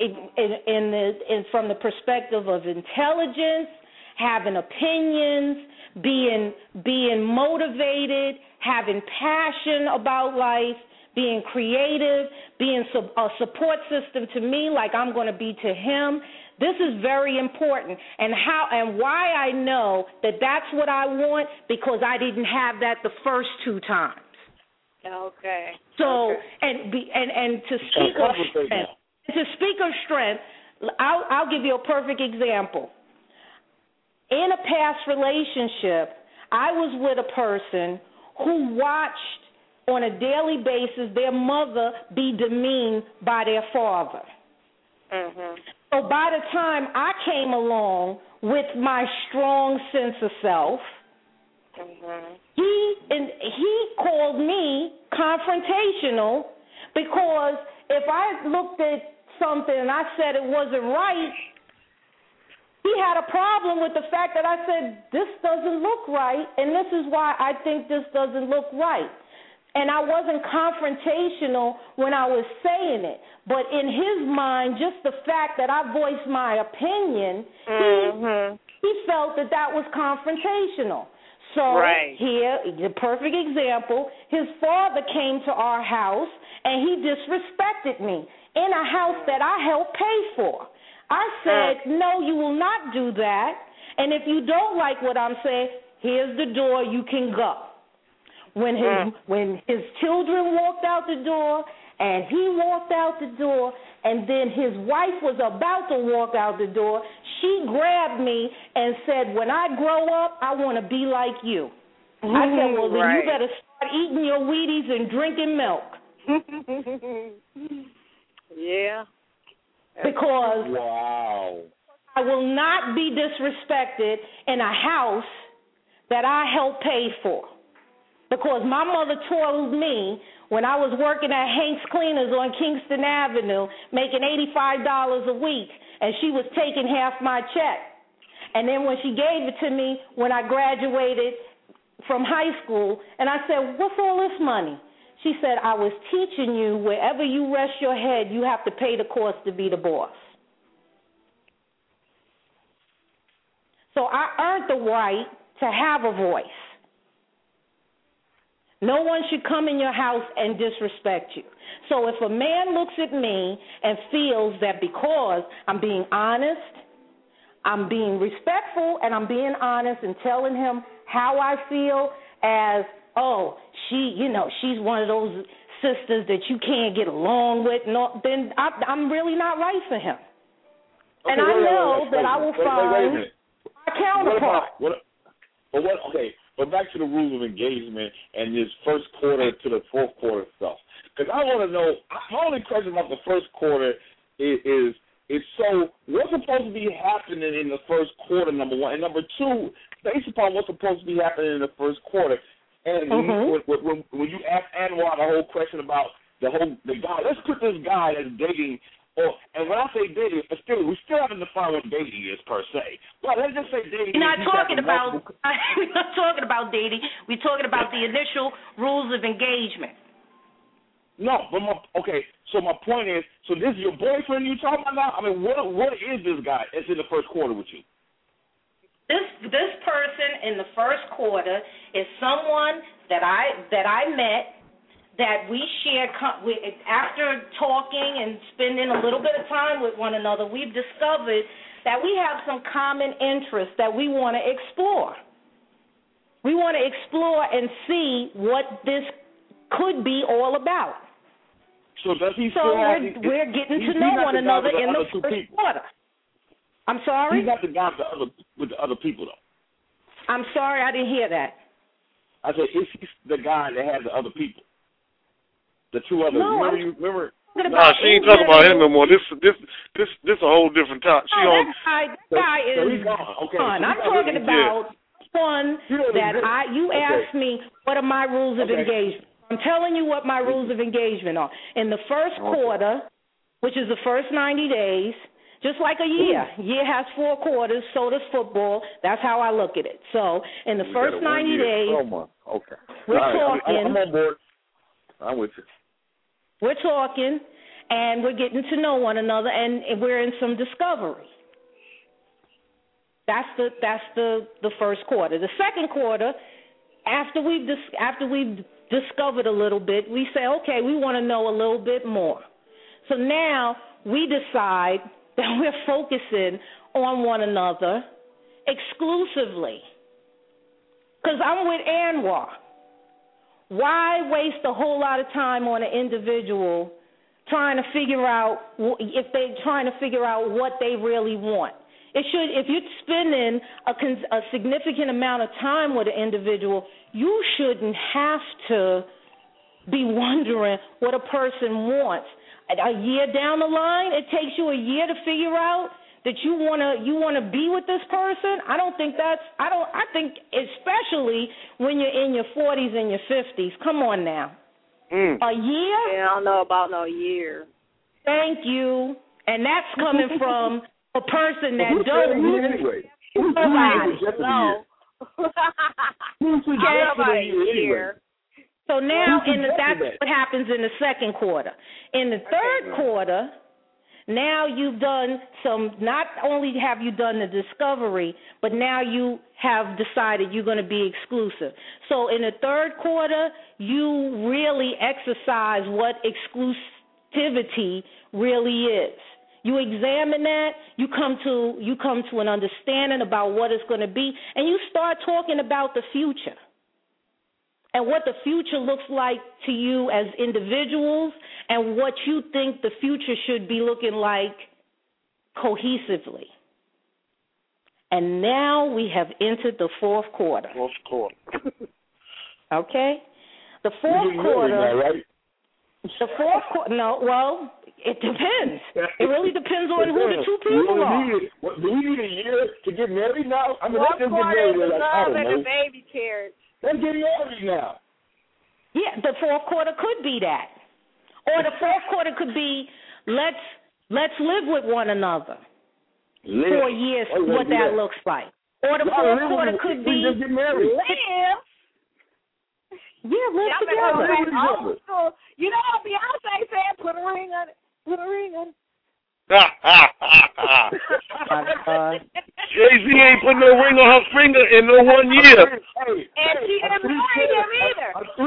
from the perspective of intelligence, having opinions, being motivated, having passion about life, being creative, being a support system to me like I'm going to be to him. This is very important. And why I know that that's what I want, because I didn't have that the first 2 times. Okay. So, and to speak of strength, I'll give you a perfect example. In a past relationship, I was with a person who watched on a daily basis their mother be demeaned by their father. Mhm. So by the time I came along with my strong sense of self, he called me confrontational, because if I looked at something and I said it wasn't right, he had a problem with the fact that I said, this doesn't look right, and this is why I think this doesn't look right. And I wasn't confrontational when I was saying it. But in his mind, just the fact that I voiced my opinion, he felt that that was confrontational. So here, the perfect example, his father came to our house, and he disrespected me in a house that I helped pay for. I said, no, you will not do that. And if you don't like what I'm saying, here's the door, you can go. When his children walked out the door, and he walked out the door, and then his wife was about to walk out the door, she grabbed me and said, when I grow up, I want to be like you. I said, well, then you better start eating your Wheaties and drinking milk. Yeah. Because I will not be disrespected in a house that I helped pay for. Because my mother told me when I was working at Hank's Cleaners on Kingston Avenue, making $85 a week, and she was taking half my check. And then when she gave it to me when I graduated from high school, and I said, what's all this money? She said, I was teaching you wherever you rest your head, you have to pay the cost to be the boss. So I earned the right to have a voice. No one should come in your house and disrespect you. So if a man looks at me and feels that because I'm being honest, I'm being respectful, and I'm being honest and telling him how I feel as, oh, she's one of those sisters that you can't get along with, then I'm really not right for him. Okay, and I know that I will find my counterpart. But back to the rules of engagement and this first quarter to the fourth quarter stuff. Because I want to know, my only question about the first quarter is so what's supposed to be happening in the first quarter, number one, and number two, based upon what's supposed to be happening in the first quarter. And when you ask Anwar the whole question about the guy, let's put this guy that's dating. And when I say dating, we still haven't defined what dating is per se. But let's just say dating. We're not talking about dating. We're talking about the initial rules of engagement. No, but so my point is, so this is your boyfriend you talking about now? I mean, what is this guy that's in the first quarter with you? This person in the first quarter is someone that I met, that we shared, after talking and spending a little bit of time with one another, we've discovered that we have some common interests that we want to explore. We want to explore and see what this could be all about. So does he still we're getting to know one another in the first quarter. I'm sorry? He's not the guy with the other people, though. I'm sorry, I didn't hear that. I said, is he the guy that has the other people? The two others. No, remember? Nah, she ain't talking about him no more. This a whole different topic. That guy is gone. Okay, gone. I'm talking about one that you asked me, what are my rules of engagement? I'm telling you what my rules of engagement are. In the first quarter, which is the first 90 days, just like a year. Year has 4 quarters, so does football. That's how I look at it. So in the first 90 days, we're talking. I'm on board. I'm with you. We're talking, and we're getting to know one another, and we're in some discovery. That's the first quarter. The second quarter, after we've discovered a little bit, we say, okay, we want to know a little bit more. So now we decide that we're focusing on one another exclusively. Because I'm with Anwar. Why waste a whole lot of time on an individual trying to figure out what they really want? It should, if you're spending a significant amount of time with an individual, you shouldn't have to be wondering what a person wants. A year down the line, it takes you a year to figure out that you wanna be with this person. I think especially when you're in your 40s and your 50s. Come on now. A year? Yeah, I don't know about no year. Thank you. And that's coming from a person that don't anyway. Anyway. So now, that's what happens in the second quarter. In the third quarter, now you've done not only have you done the discovery, but now you have decided you're going to be exclusive. So in the third quarter, you really exercise what exclusivity really is. You examine that, you come to an understanding about what it's going to be, and you start talking about the future and what the future looks like to you as individuals and what you think the future should be looking like cohesively. And now we have entered the fourth quarter. Okay? The fourth quarter. Now, right? The fourth quarter. No, well, it depends. It really depends on who the two people are. Do we need a year to get married now? I mean, fourth let's just get quarter married. is love and a baby carriage. Let's get married now. Yeah, the fourth quarter could be that. Or the fourth quarter could be let's live with one another for years, what that looks like. Or the fourth quarter could be live. Yeah, live together. You know what Beyonce said? Put a ring on it. Put a ring on it. Jay-Z ain't put no ring on her finger in no 1 year. And she didn't marry him either.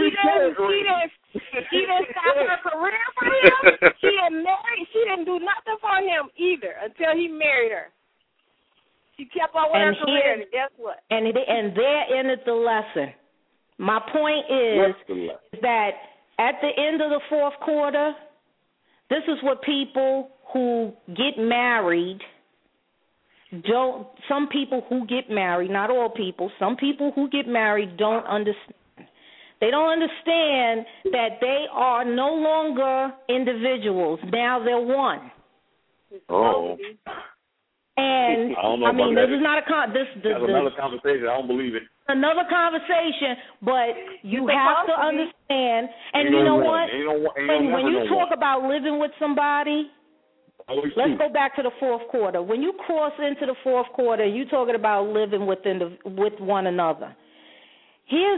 She didn't stop her career for him. She didn't do nothing for him either until he married her. She kept on with her career, and guess what? And there ended the lesson. My point is that at the end of the fourth quarter, this is what people who get married don't. Some people who get married, not all people, some people who get married don't understand. They don't understand that they are no longer individuals. Now they're one. Oh. And I mean, this is not that's another conversation. I don't believe it. Another conversation, but you have to understand. And you know what? When you talk about living with somebody, let's go back to the fourth quarter. When you cross into the fourth quarter, you're talking about living with one another. Here's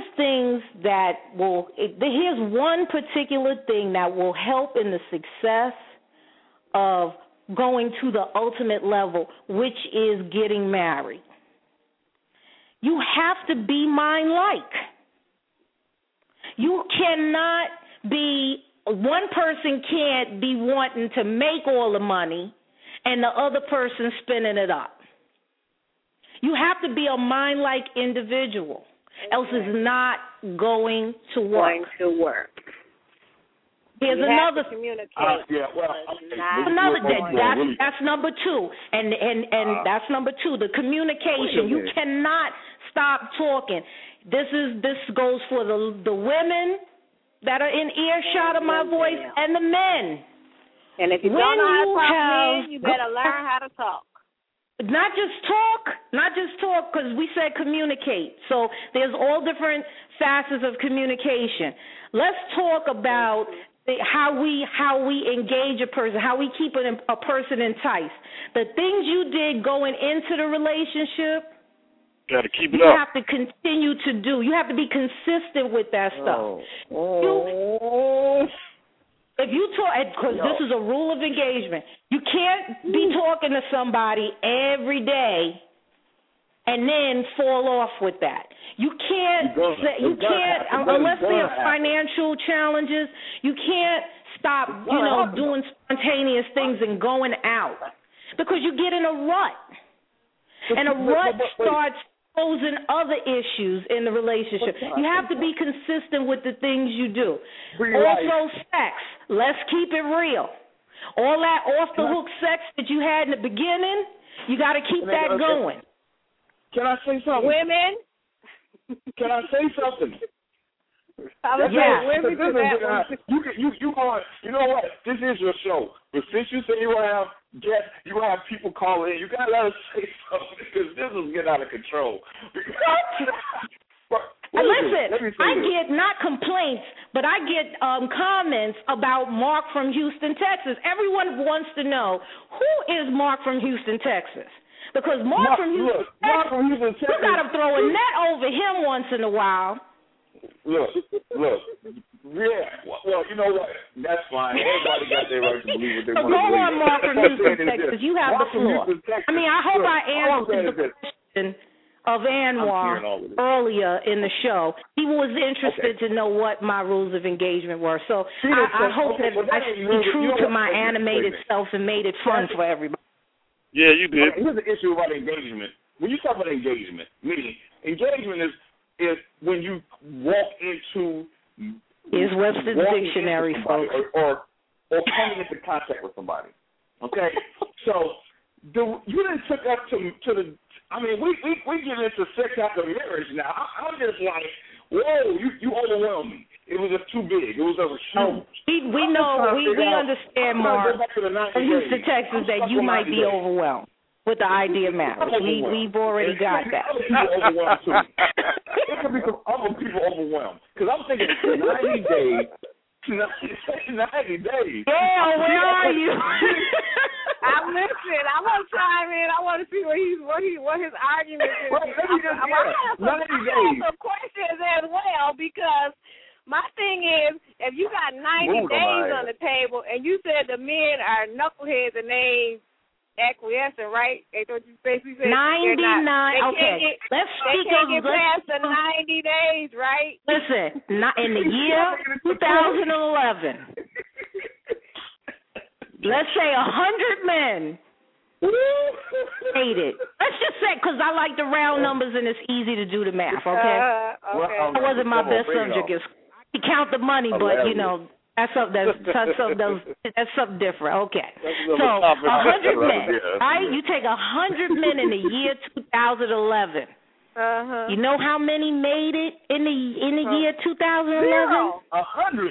one particular thing that will help in the success of going to the ultimate level, which is getting married. You have to be mind-like. You cannot be, one person can't be wanting to make all the money and the other person spending it up. You have to be a mind-like individual, else it's not going to work. Here's another. That's number two, and that's number two. The communication. You cannot stop talking. This goes for the women that are in earshot of my voice and the men. And if you don't know how to talk to men, you better learn how to talk. Not just talk, because we said communicate. So there's all different facets of communication. Let's talk about how we engage a person, how we keep a person enticed. The things you did going into the relationship, got to keep it up. You have to continue to do. You have to be consistent with that stuff. If you talk, because this is a rule of engagement, you can't be talking to somebody every day and then fall off with that. You can't unless there are financial challenges. You can't stop, doing spontaneous things and going out because you get in a rut, and a rut starts posing other issues in the relationship. You have to be consistent with the things you do. Also, sex. Let's keep it real. All that off the hook sex that you had in the beginning, You got to keep that going. Can I say something? Women? Can I say something? Women you know what? This is your show. But since you say you will have guests, you will have people call in, you got to let us say something because this is getting out of control. Listen, I get not complaints, but I get comments about Mark from Houston, Texas. Everyone wants to know, who is Mark from Houston, Texas? Because Mark from Houston, Texas, you got to throw a net over him once in a while. Look. Yeah. Well, you know what? That's fine. Everybody got their right to believe what they want to believe. Go on, Mark from Houston, Texas. You have the floor. I mean, I hope I answered the question of Anwar earlier in the show. He was interested to know what my rules of engagement were. So I hope that I stayed true to my animated self and made it fun for everybody. Yeah, you did. Okay, here's the issue about engagement. When you talk about engagement, meaning engagement is when you walk into is Webster's dictionary, folks, or coming into contact with somebody. Okay, so you didn't took up to the. I mean, we get into sex after marriage now. I'm just like, whoa, you overwhelmed me. It was just too big. It was huge. We know, we understand, Mark, from Houston, Texas, that you might be overwhelmed with the idea of marriage. We've already got that. Other people overwhelmed too. There could be some other people overwhelmed because I'm thinking 90 days. 90 days. Yeah, where are you? I'm listening. I want to chime in. I want to see what his argument is. Well, I have some questions as well because my thing is, if you got 90 days on the table and you said the men are knuckleheads and they acquiescent, right? That's what you basically said. 99. Okay, let's speak of. They can't get past the 90 days, right? Listen, not in the year 2011. Let's say 100 men made it. Let's just say, because I like the round numbers and it's easy to do the math. Okay. That wasn't my best subject. I can count the money, but you know. That's something different. Okay. So 100 men, right? You take 100 men in the year 2011. You know how many made it in the year 2011? 100.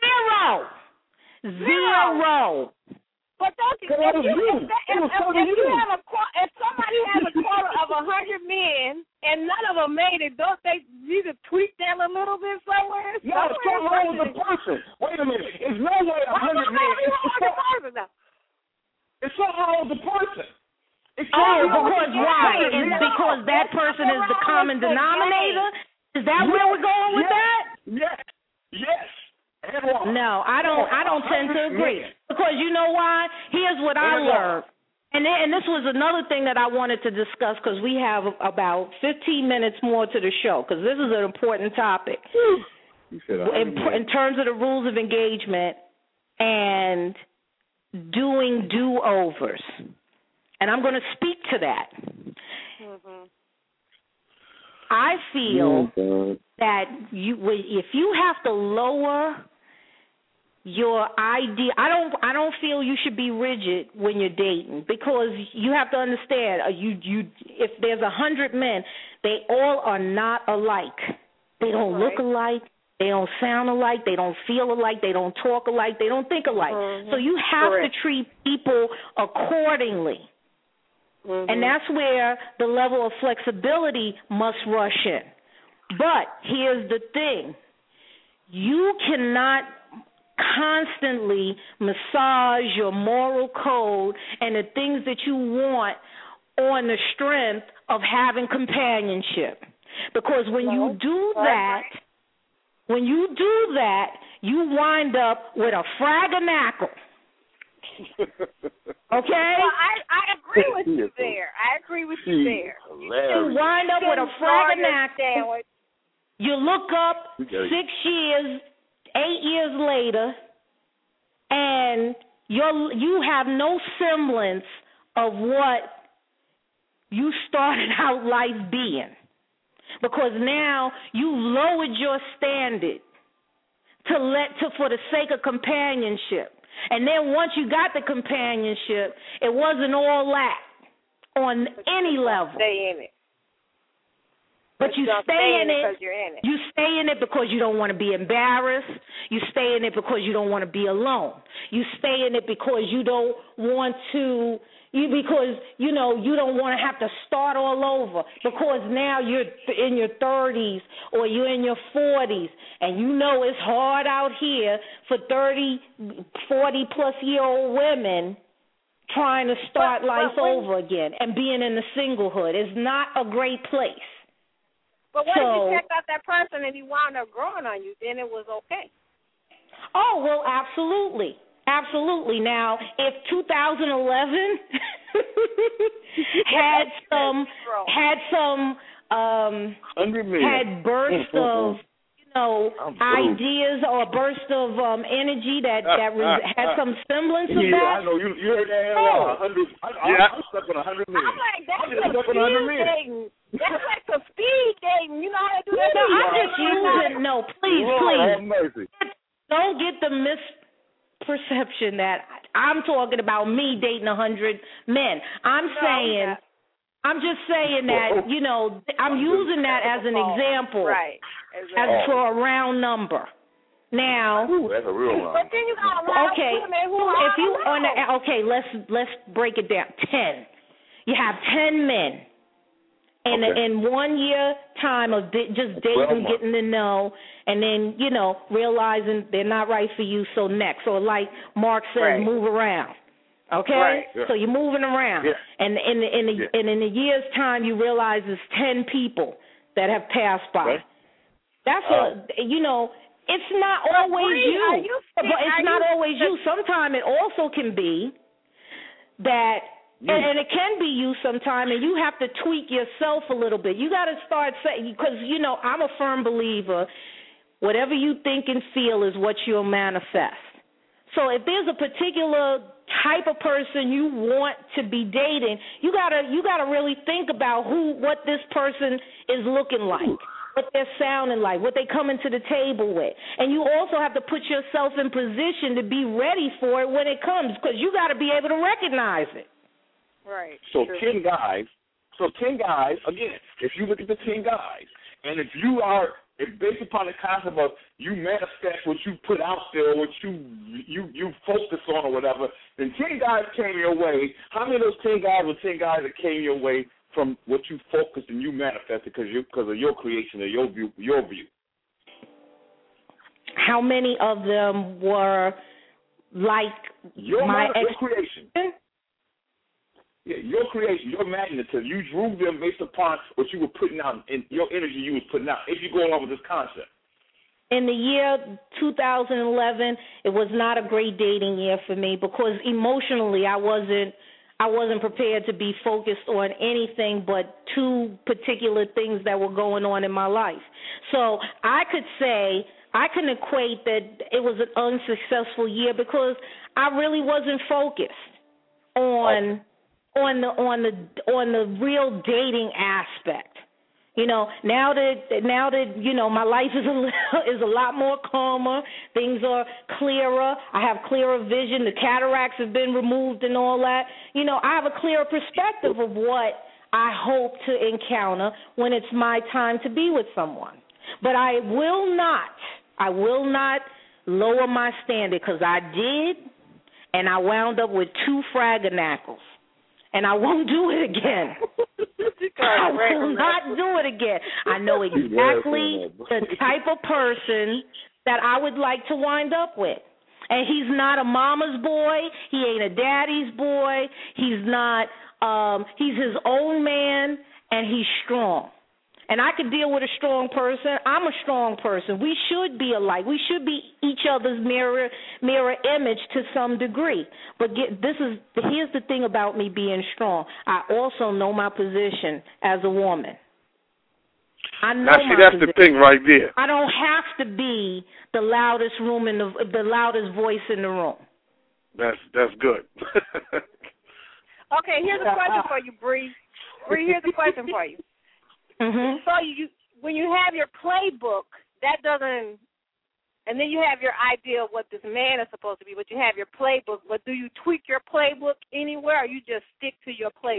Zero. But don't you? If somebody has a quota of 100 men and none of them made it, don't they need to tweak them a little bit somewhere? No, it's something wrong with the person. Wait a minute. There's no way 100 men. It's something wrong with the person. Because why? It's because that person is the common denominator? Is that where we're going with that? Yes. No, I don't tend to agree. Because you know why? Here's what I learned. And this was another thing that I wanted to discuss because we have about 15 minutes more to the show because this is an important topic in terms of the rules of engagement and doing do-overs. And I'm going to speak to that. I feel that if you have to lower your idea, I don't feel you should be rigid when you're dating because you have to understand if there's 100 men, they all are not alike. They don't look alike. They don't sound alike. They don't feel alike. They don't talk alike. They don't think alike. So you have to treat people accordingly. And that's where the level of flexibility must rush in. But here's the thing. You cannot constantly massage your moral code and the things that you want on the strength of having companionship. Because when you do that, you wind up with a fraganackle. Okay? Well, I agree with you there. You wind up with a fraganackle. You look up 6 years, 8 years later, and you have no semblance of what you started out life being. Because now you lowered your standard for the sake of companionship. And then once you got the companionship, it wasn't all that. on any level. Stay in it. But you stay in it because you're in it. You stay in it because you don't want to be embarrassed. You stay in it because you don't want to be alone. You stay in it because you don't want to, you don't want to have to start all over, because now you're in your 30s or you're in your 40s, and you know it's hard out here for 30, 40-plus-year-old women trying to start life over again and being in the singlehood. Is not a great place. But what if you checked out that person and he wound up growing on you? Then it was okay. Oh, well, absolutely. Absolutely. Now, if 2011 had burst of ideas or a burst of energy that had some semblance of that. I know you heard that. I'm stuck on 100 million. I'm like, that's like some speed dating. You know how to do that? No, I'm just using. No, please. Don't get the misperception that I'm talking about me dating 100 men. I'm just saying that, I'm using that as an example. Right. As for a round number. Now, that's a real round. But then you got a lot of women who let's break it down. 10. You have 10 men. And in 1 year time of just dating, getting to know, and then, realizing they're not right for you, so next. Or like Mark says, move around. Okay? Right. Yeah. So you're moving around. Yeah. And in a year's time, you realize there's 10 people that have passed by. Okay. That's it's not always you. But it's not always you. Sometimes it also can be that, and it can be you sometime, and you have to tweak yourself a little bit. You got to start saying, because, I'm a firm believer, whatever you think and feel is what you'll manifest. So if there's a particular type of person you want to be dating, you gotta really think about what this person is looking like, what they're sounding like, what they coming to the table with. And you also have to put yourself in position to be ready for it when it comes, because you got to be able to recognize it. Right. So 10 guys, again, if you look at the 10 guys, and if based upon the concept of you manifest what you put out there, what you focus on or whatever, then 10 guys came your way. How many of those 10 guys were 10 guys that came your way from what you focused and you manifested because of your creation or your view? How many of them were like your creation? Yeah, your creation, your imaginative. You drew them based upon what you were putting out and your energy you was putting out, if you go along with this concept. In the year 2011, it was not a great dating year for me, because emotionally I wasn't prepared to be focused on anything but two particular things that were going on in my life. So I can equate that it was an unsuccessful year because I really wasn't focused on the real dating aspect. Now that my life is a lot more calmer, things are clearer, I have clearer vision, the cataracts have been removed and all that. I have a clearer perspective of what I hope to encounter when it's my time to be with someone. But I will not lower my standard, because I did, and I wound up with 2 fraganackles. And I won't do it again. I will not do it again. I know exactly the type of person that I would like to wind up with. And he's not a mama's boy. He ain't a daddy's boy. He's not. He's his own man, and he's strong. And I could deal with a strong person. I'm a strong person. We should be alike. We should be each other's mirror image to some degree. But here's the thing about me being strong. I also know my position as a woman. I know my position. That's the thing right there. I don't have to be the loudest the loudest voice in the room. That's good. Okay, here's a question for you, Bree. Bree, here's a question for you. Mm-hmm. So when you have your playbook, that doesn't, and then you have your idea of what this man is supposed to be, but you have your playbook. But do you tweak your playbook anywhere, or you just stick to your playbook?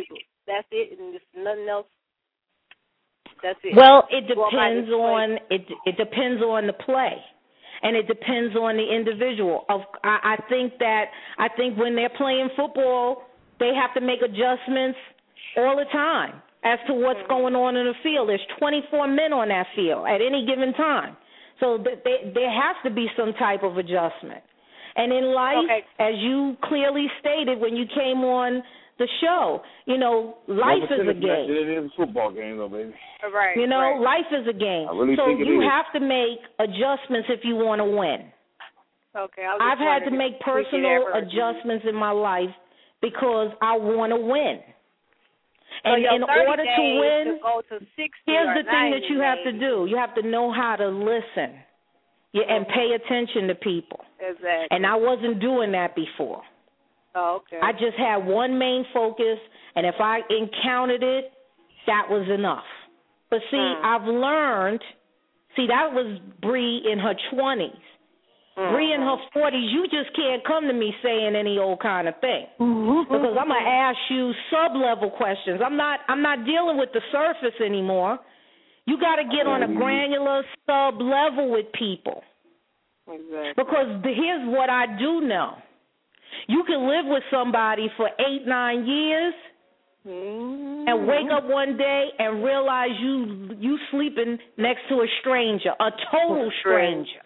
that's it, and there's nothing else. That's it. Well, it depends on it depends on the play, and it depends on the individual. I think when they're playing football, they have to make adjustments all the time as to what's going on in the field. There's 24 men on that field at any given time, so there has to be some type of adjustment. And in life, as you clearly stated when you came on the show, life is a game. It is a football game, though, baby. Right. Life is a game. So you have to make adjustments if you want to win. Okay. I've had to make personal adjustments in my life because I want to win. And in order to win, here's the thing that you have to do. You have to know how to listen and pay attention to people. Exactly. And I wasn't doing that before. Oh, okay. I just had one main focus, and if I encountered it, that was enough. But see, I've learned, that was Bree in her 20s. Bree in her 40s, you just can't come to me saying any old kind of thing. Because I'm going to ask you sub-level questions. I'm not dealing with the surface anymore. You got to get on a granular sub-level with people. Exactly. Because here's what I do know. You can live with somebody for 8-9 years and wake up one day and realize you sleeping next to a stranger, a total stranger.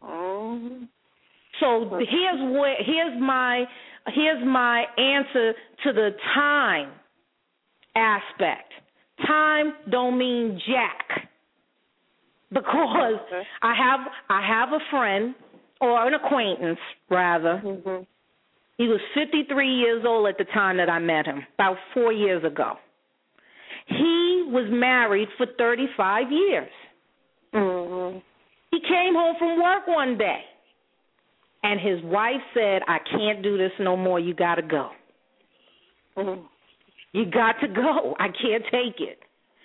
So here's my answer to the time aspect. Time don't mean jack, because I have a friend, or an acquaintance rather. He was 53 years old at the time that I met him, about 4 years ago. He was married for 35 years. He came home from work one day, and his wife said, "I can't do this no more. You got to go. You got to go. I can't take it."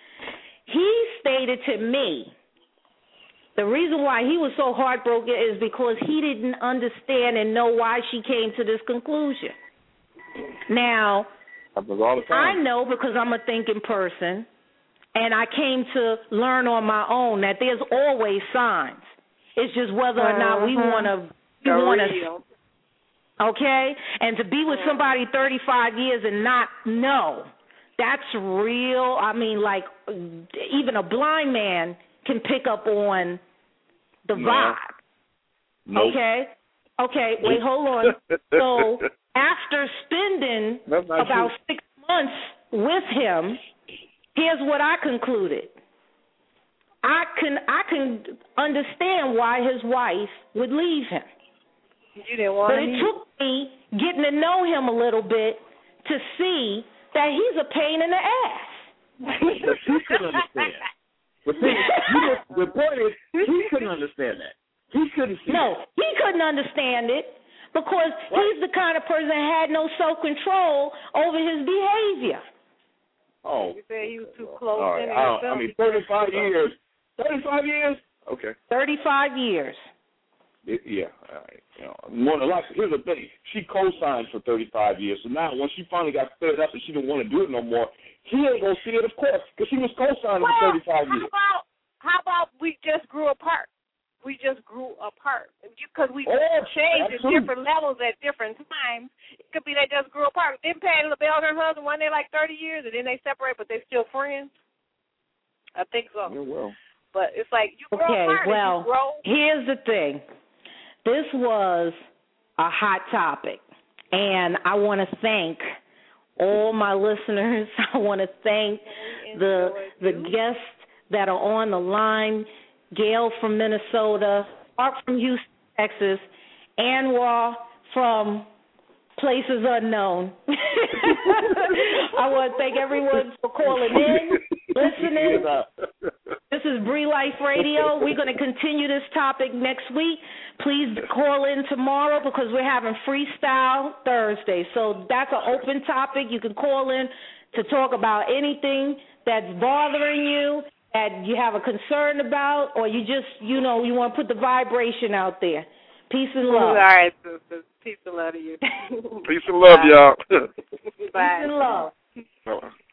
He stated to me, the reason why he was so heartbroken is because he didn't understand and know why she came to this conclusion. Now, I know because I'm a thinking person, and I came to learn on my own that there's always signs. It's just whether or not we want to. Okay? And to be with somebody 35 years and not know, that's real. I mean, like, even a blind man can pick up on the vibe. Nope. Okay, wait, hold on. So after spending about 6 months with him, here's what I concluded. I can understand why his wife would leave him. You didn't want But it took me getting to know him a little bit to see that he's a pain in the ass. But she couldn't understand. But the point is, he couldn't understand that. He couldn't see he couldn't understand it because he's the kind of person that had no self-control over his behavior. Oh. You said he was too close. All right. I mean, 35 years. 35 years? Okay. 35 years. Yeah. All right. More than likely, here's the thing. She co-signed for 35 years. So now when she finally got fed up and she didn't want to do it no more, he ain't going to see it, of course, because she was co-signing for 35 years. How about we just grew apart? We just grew apart. Because we changed at different levels at different times. It could be they just grew apart. Didn't Patti LaBelle and her husband, one day like 30 years, and then they separate, but they're still friends? I think so. Yeah, well. But it's like you grow apart. Well, here's the thing. This was a hot topic, and I want to thank all my listeners. I want to thank the guests that are on the line, Gail from Minnesota, Mark from Houston, Texas, Anwar from places unknown. I want to thank everyone for calling in, listening. This is Bree Life Radio. We're going to continue this topic next week. Please call in tomorrow because we're having Freestyle Thursday. So that's an open topic. You can call in to talk about anything that's bothering you, that you have a concern about, or you just, you want to put the vibration out there. Peace and love. All right, sisters. Peace and love to you. Peace and love, y'all. Bye. Peace and love. Bye.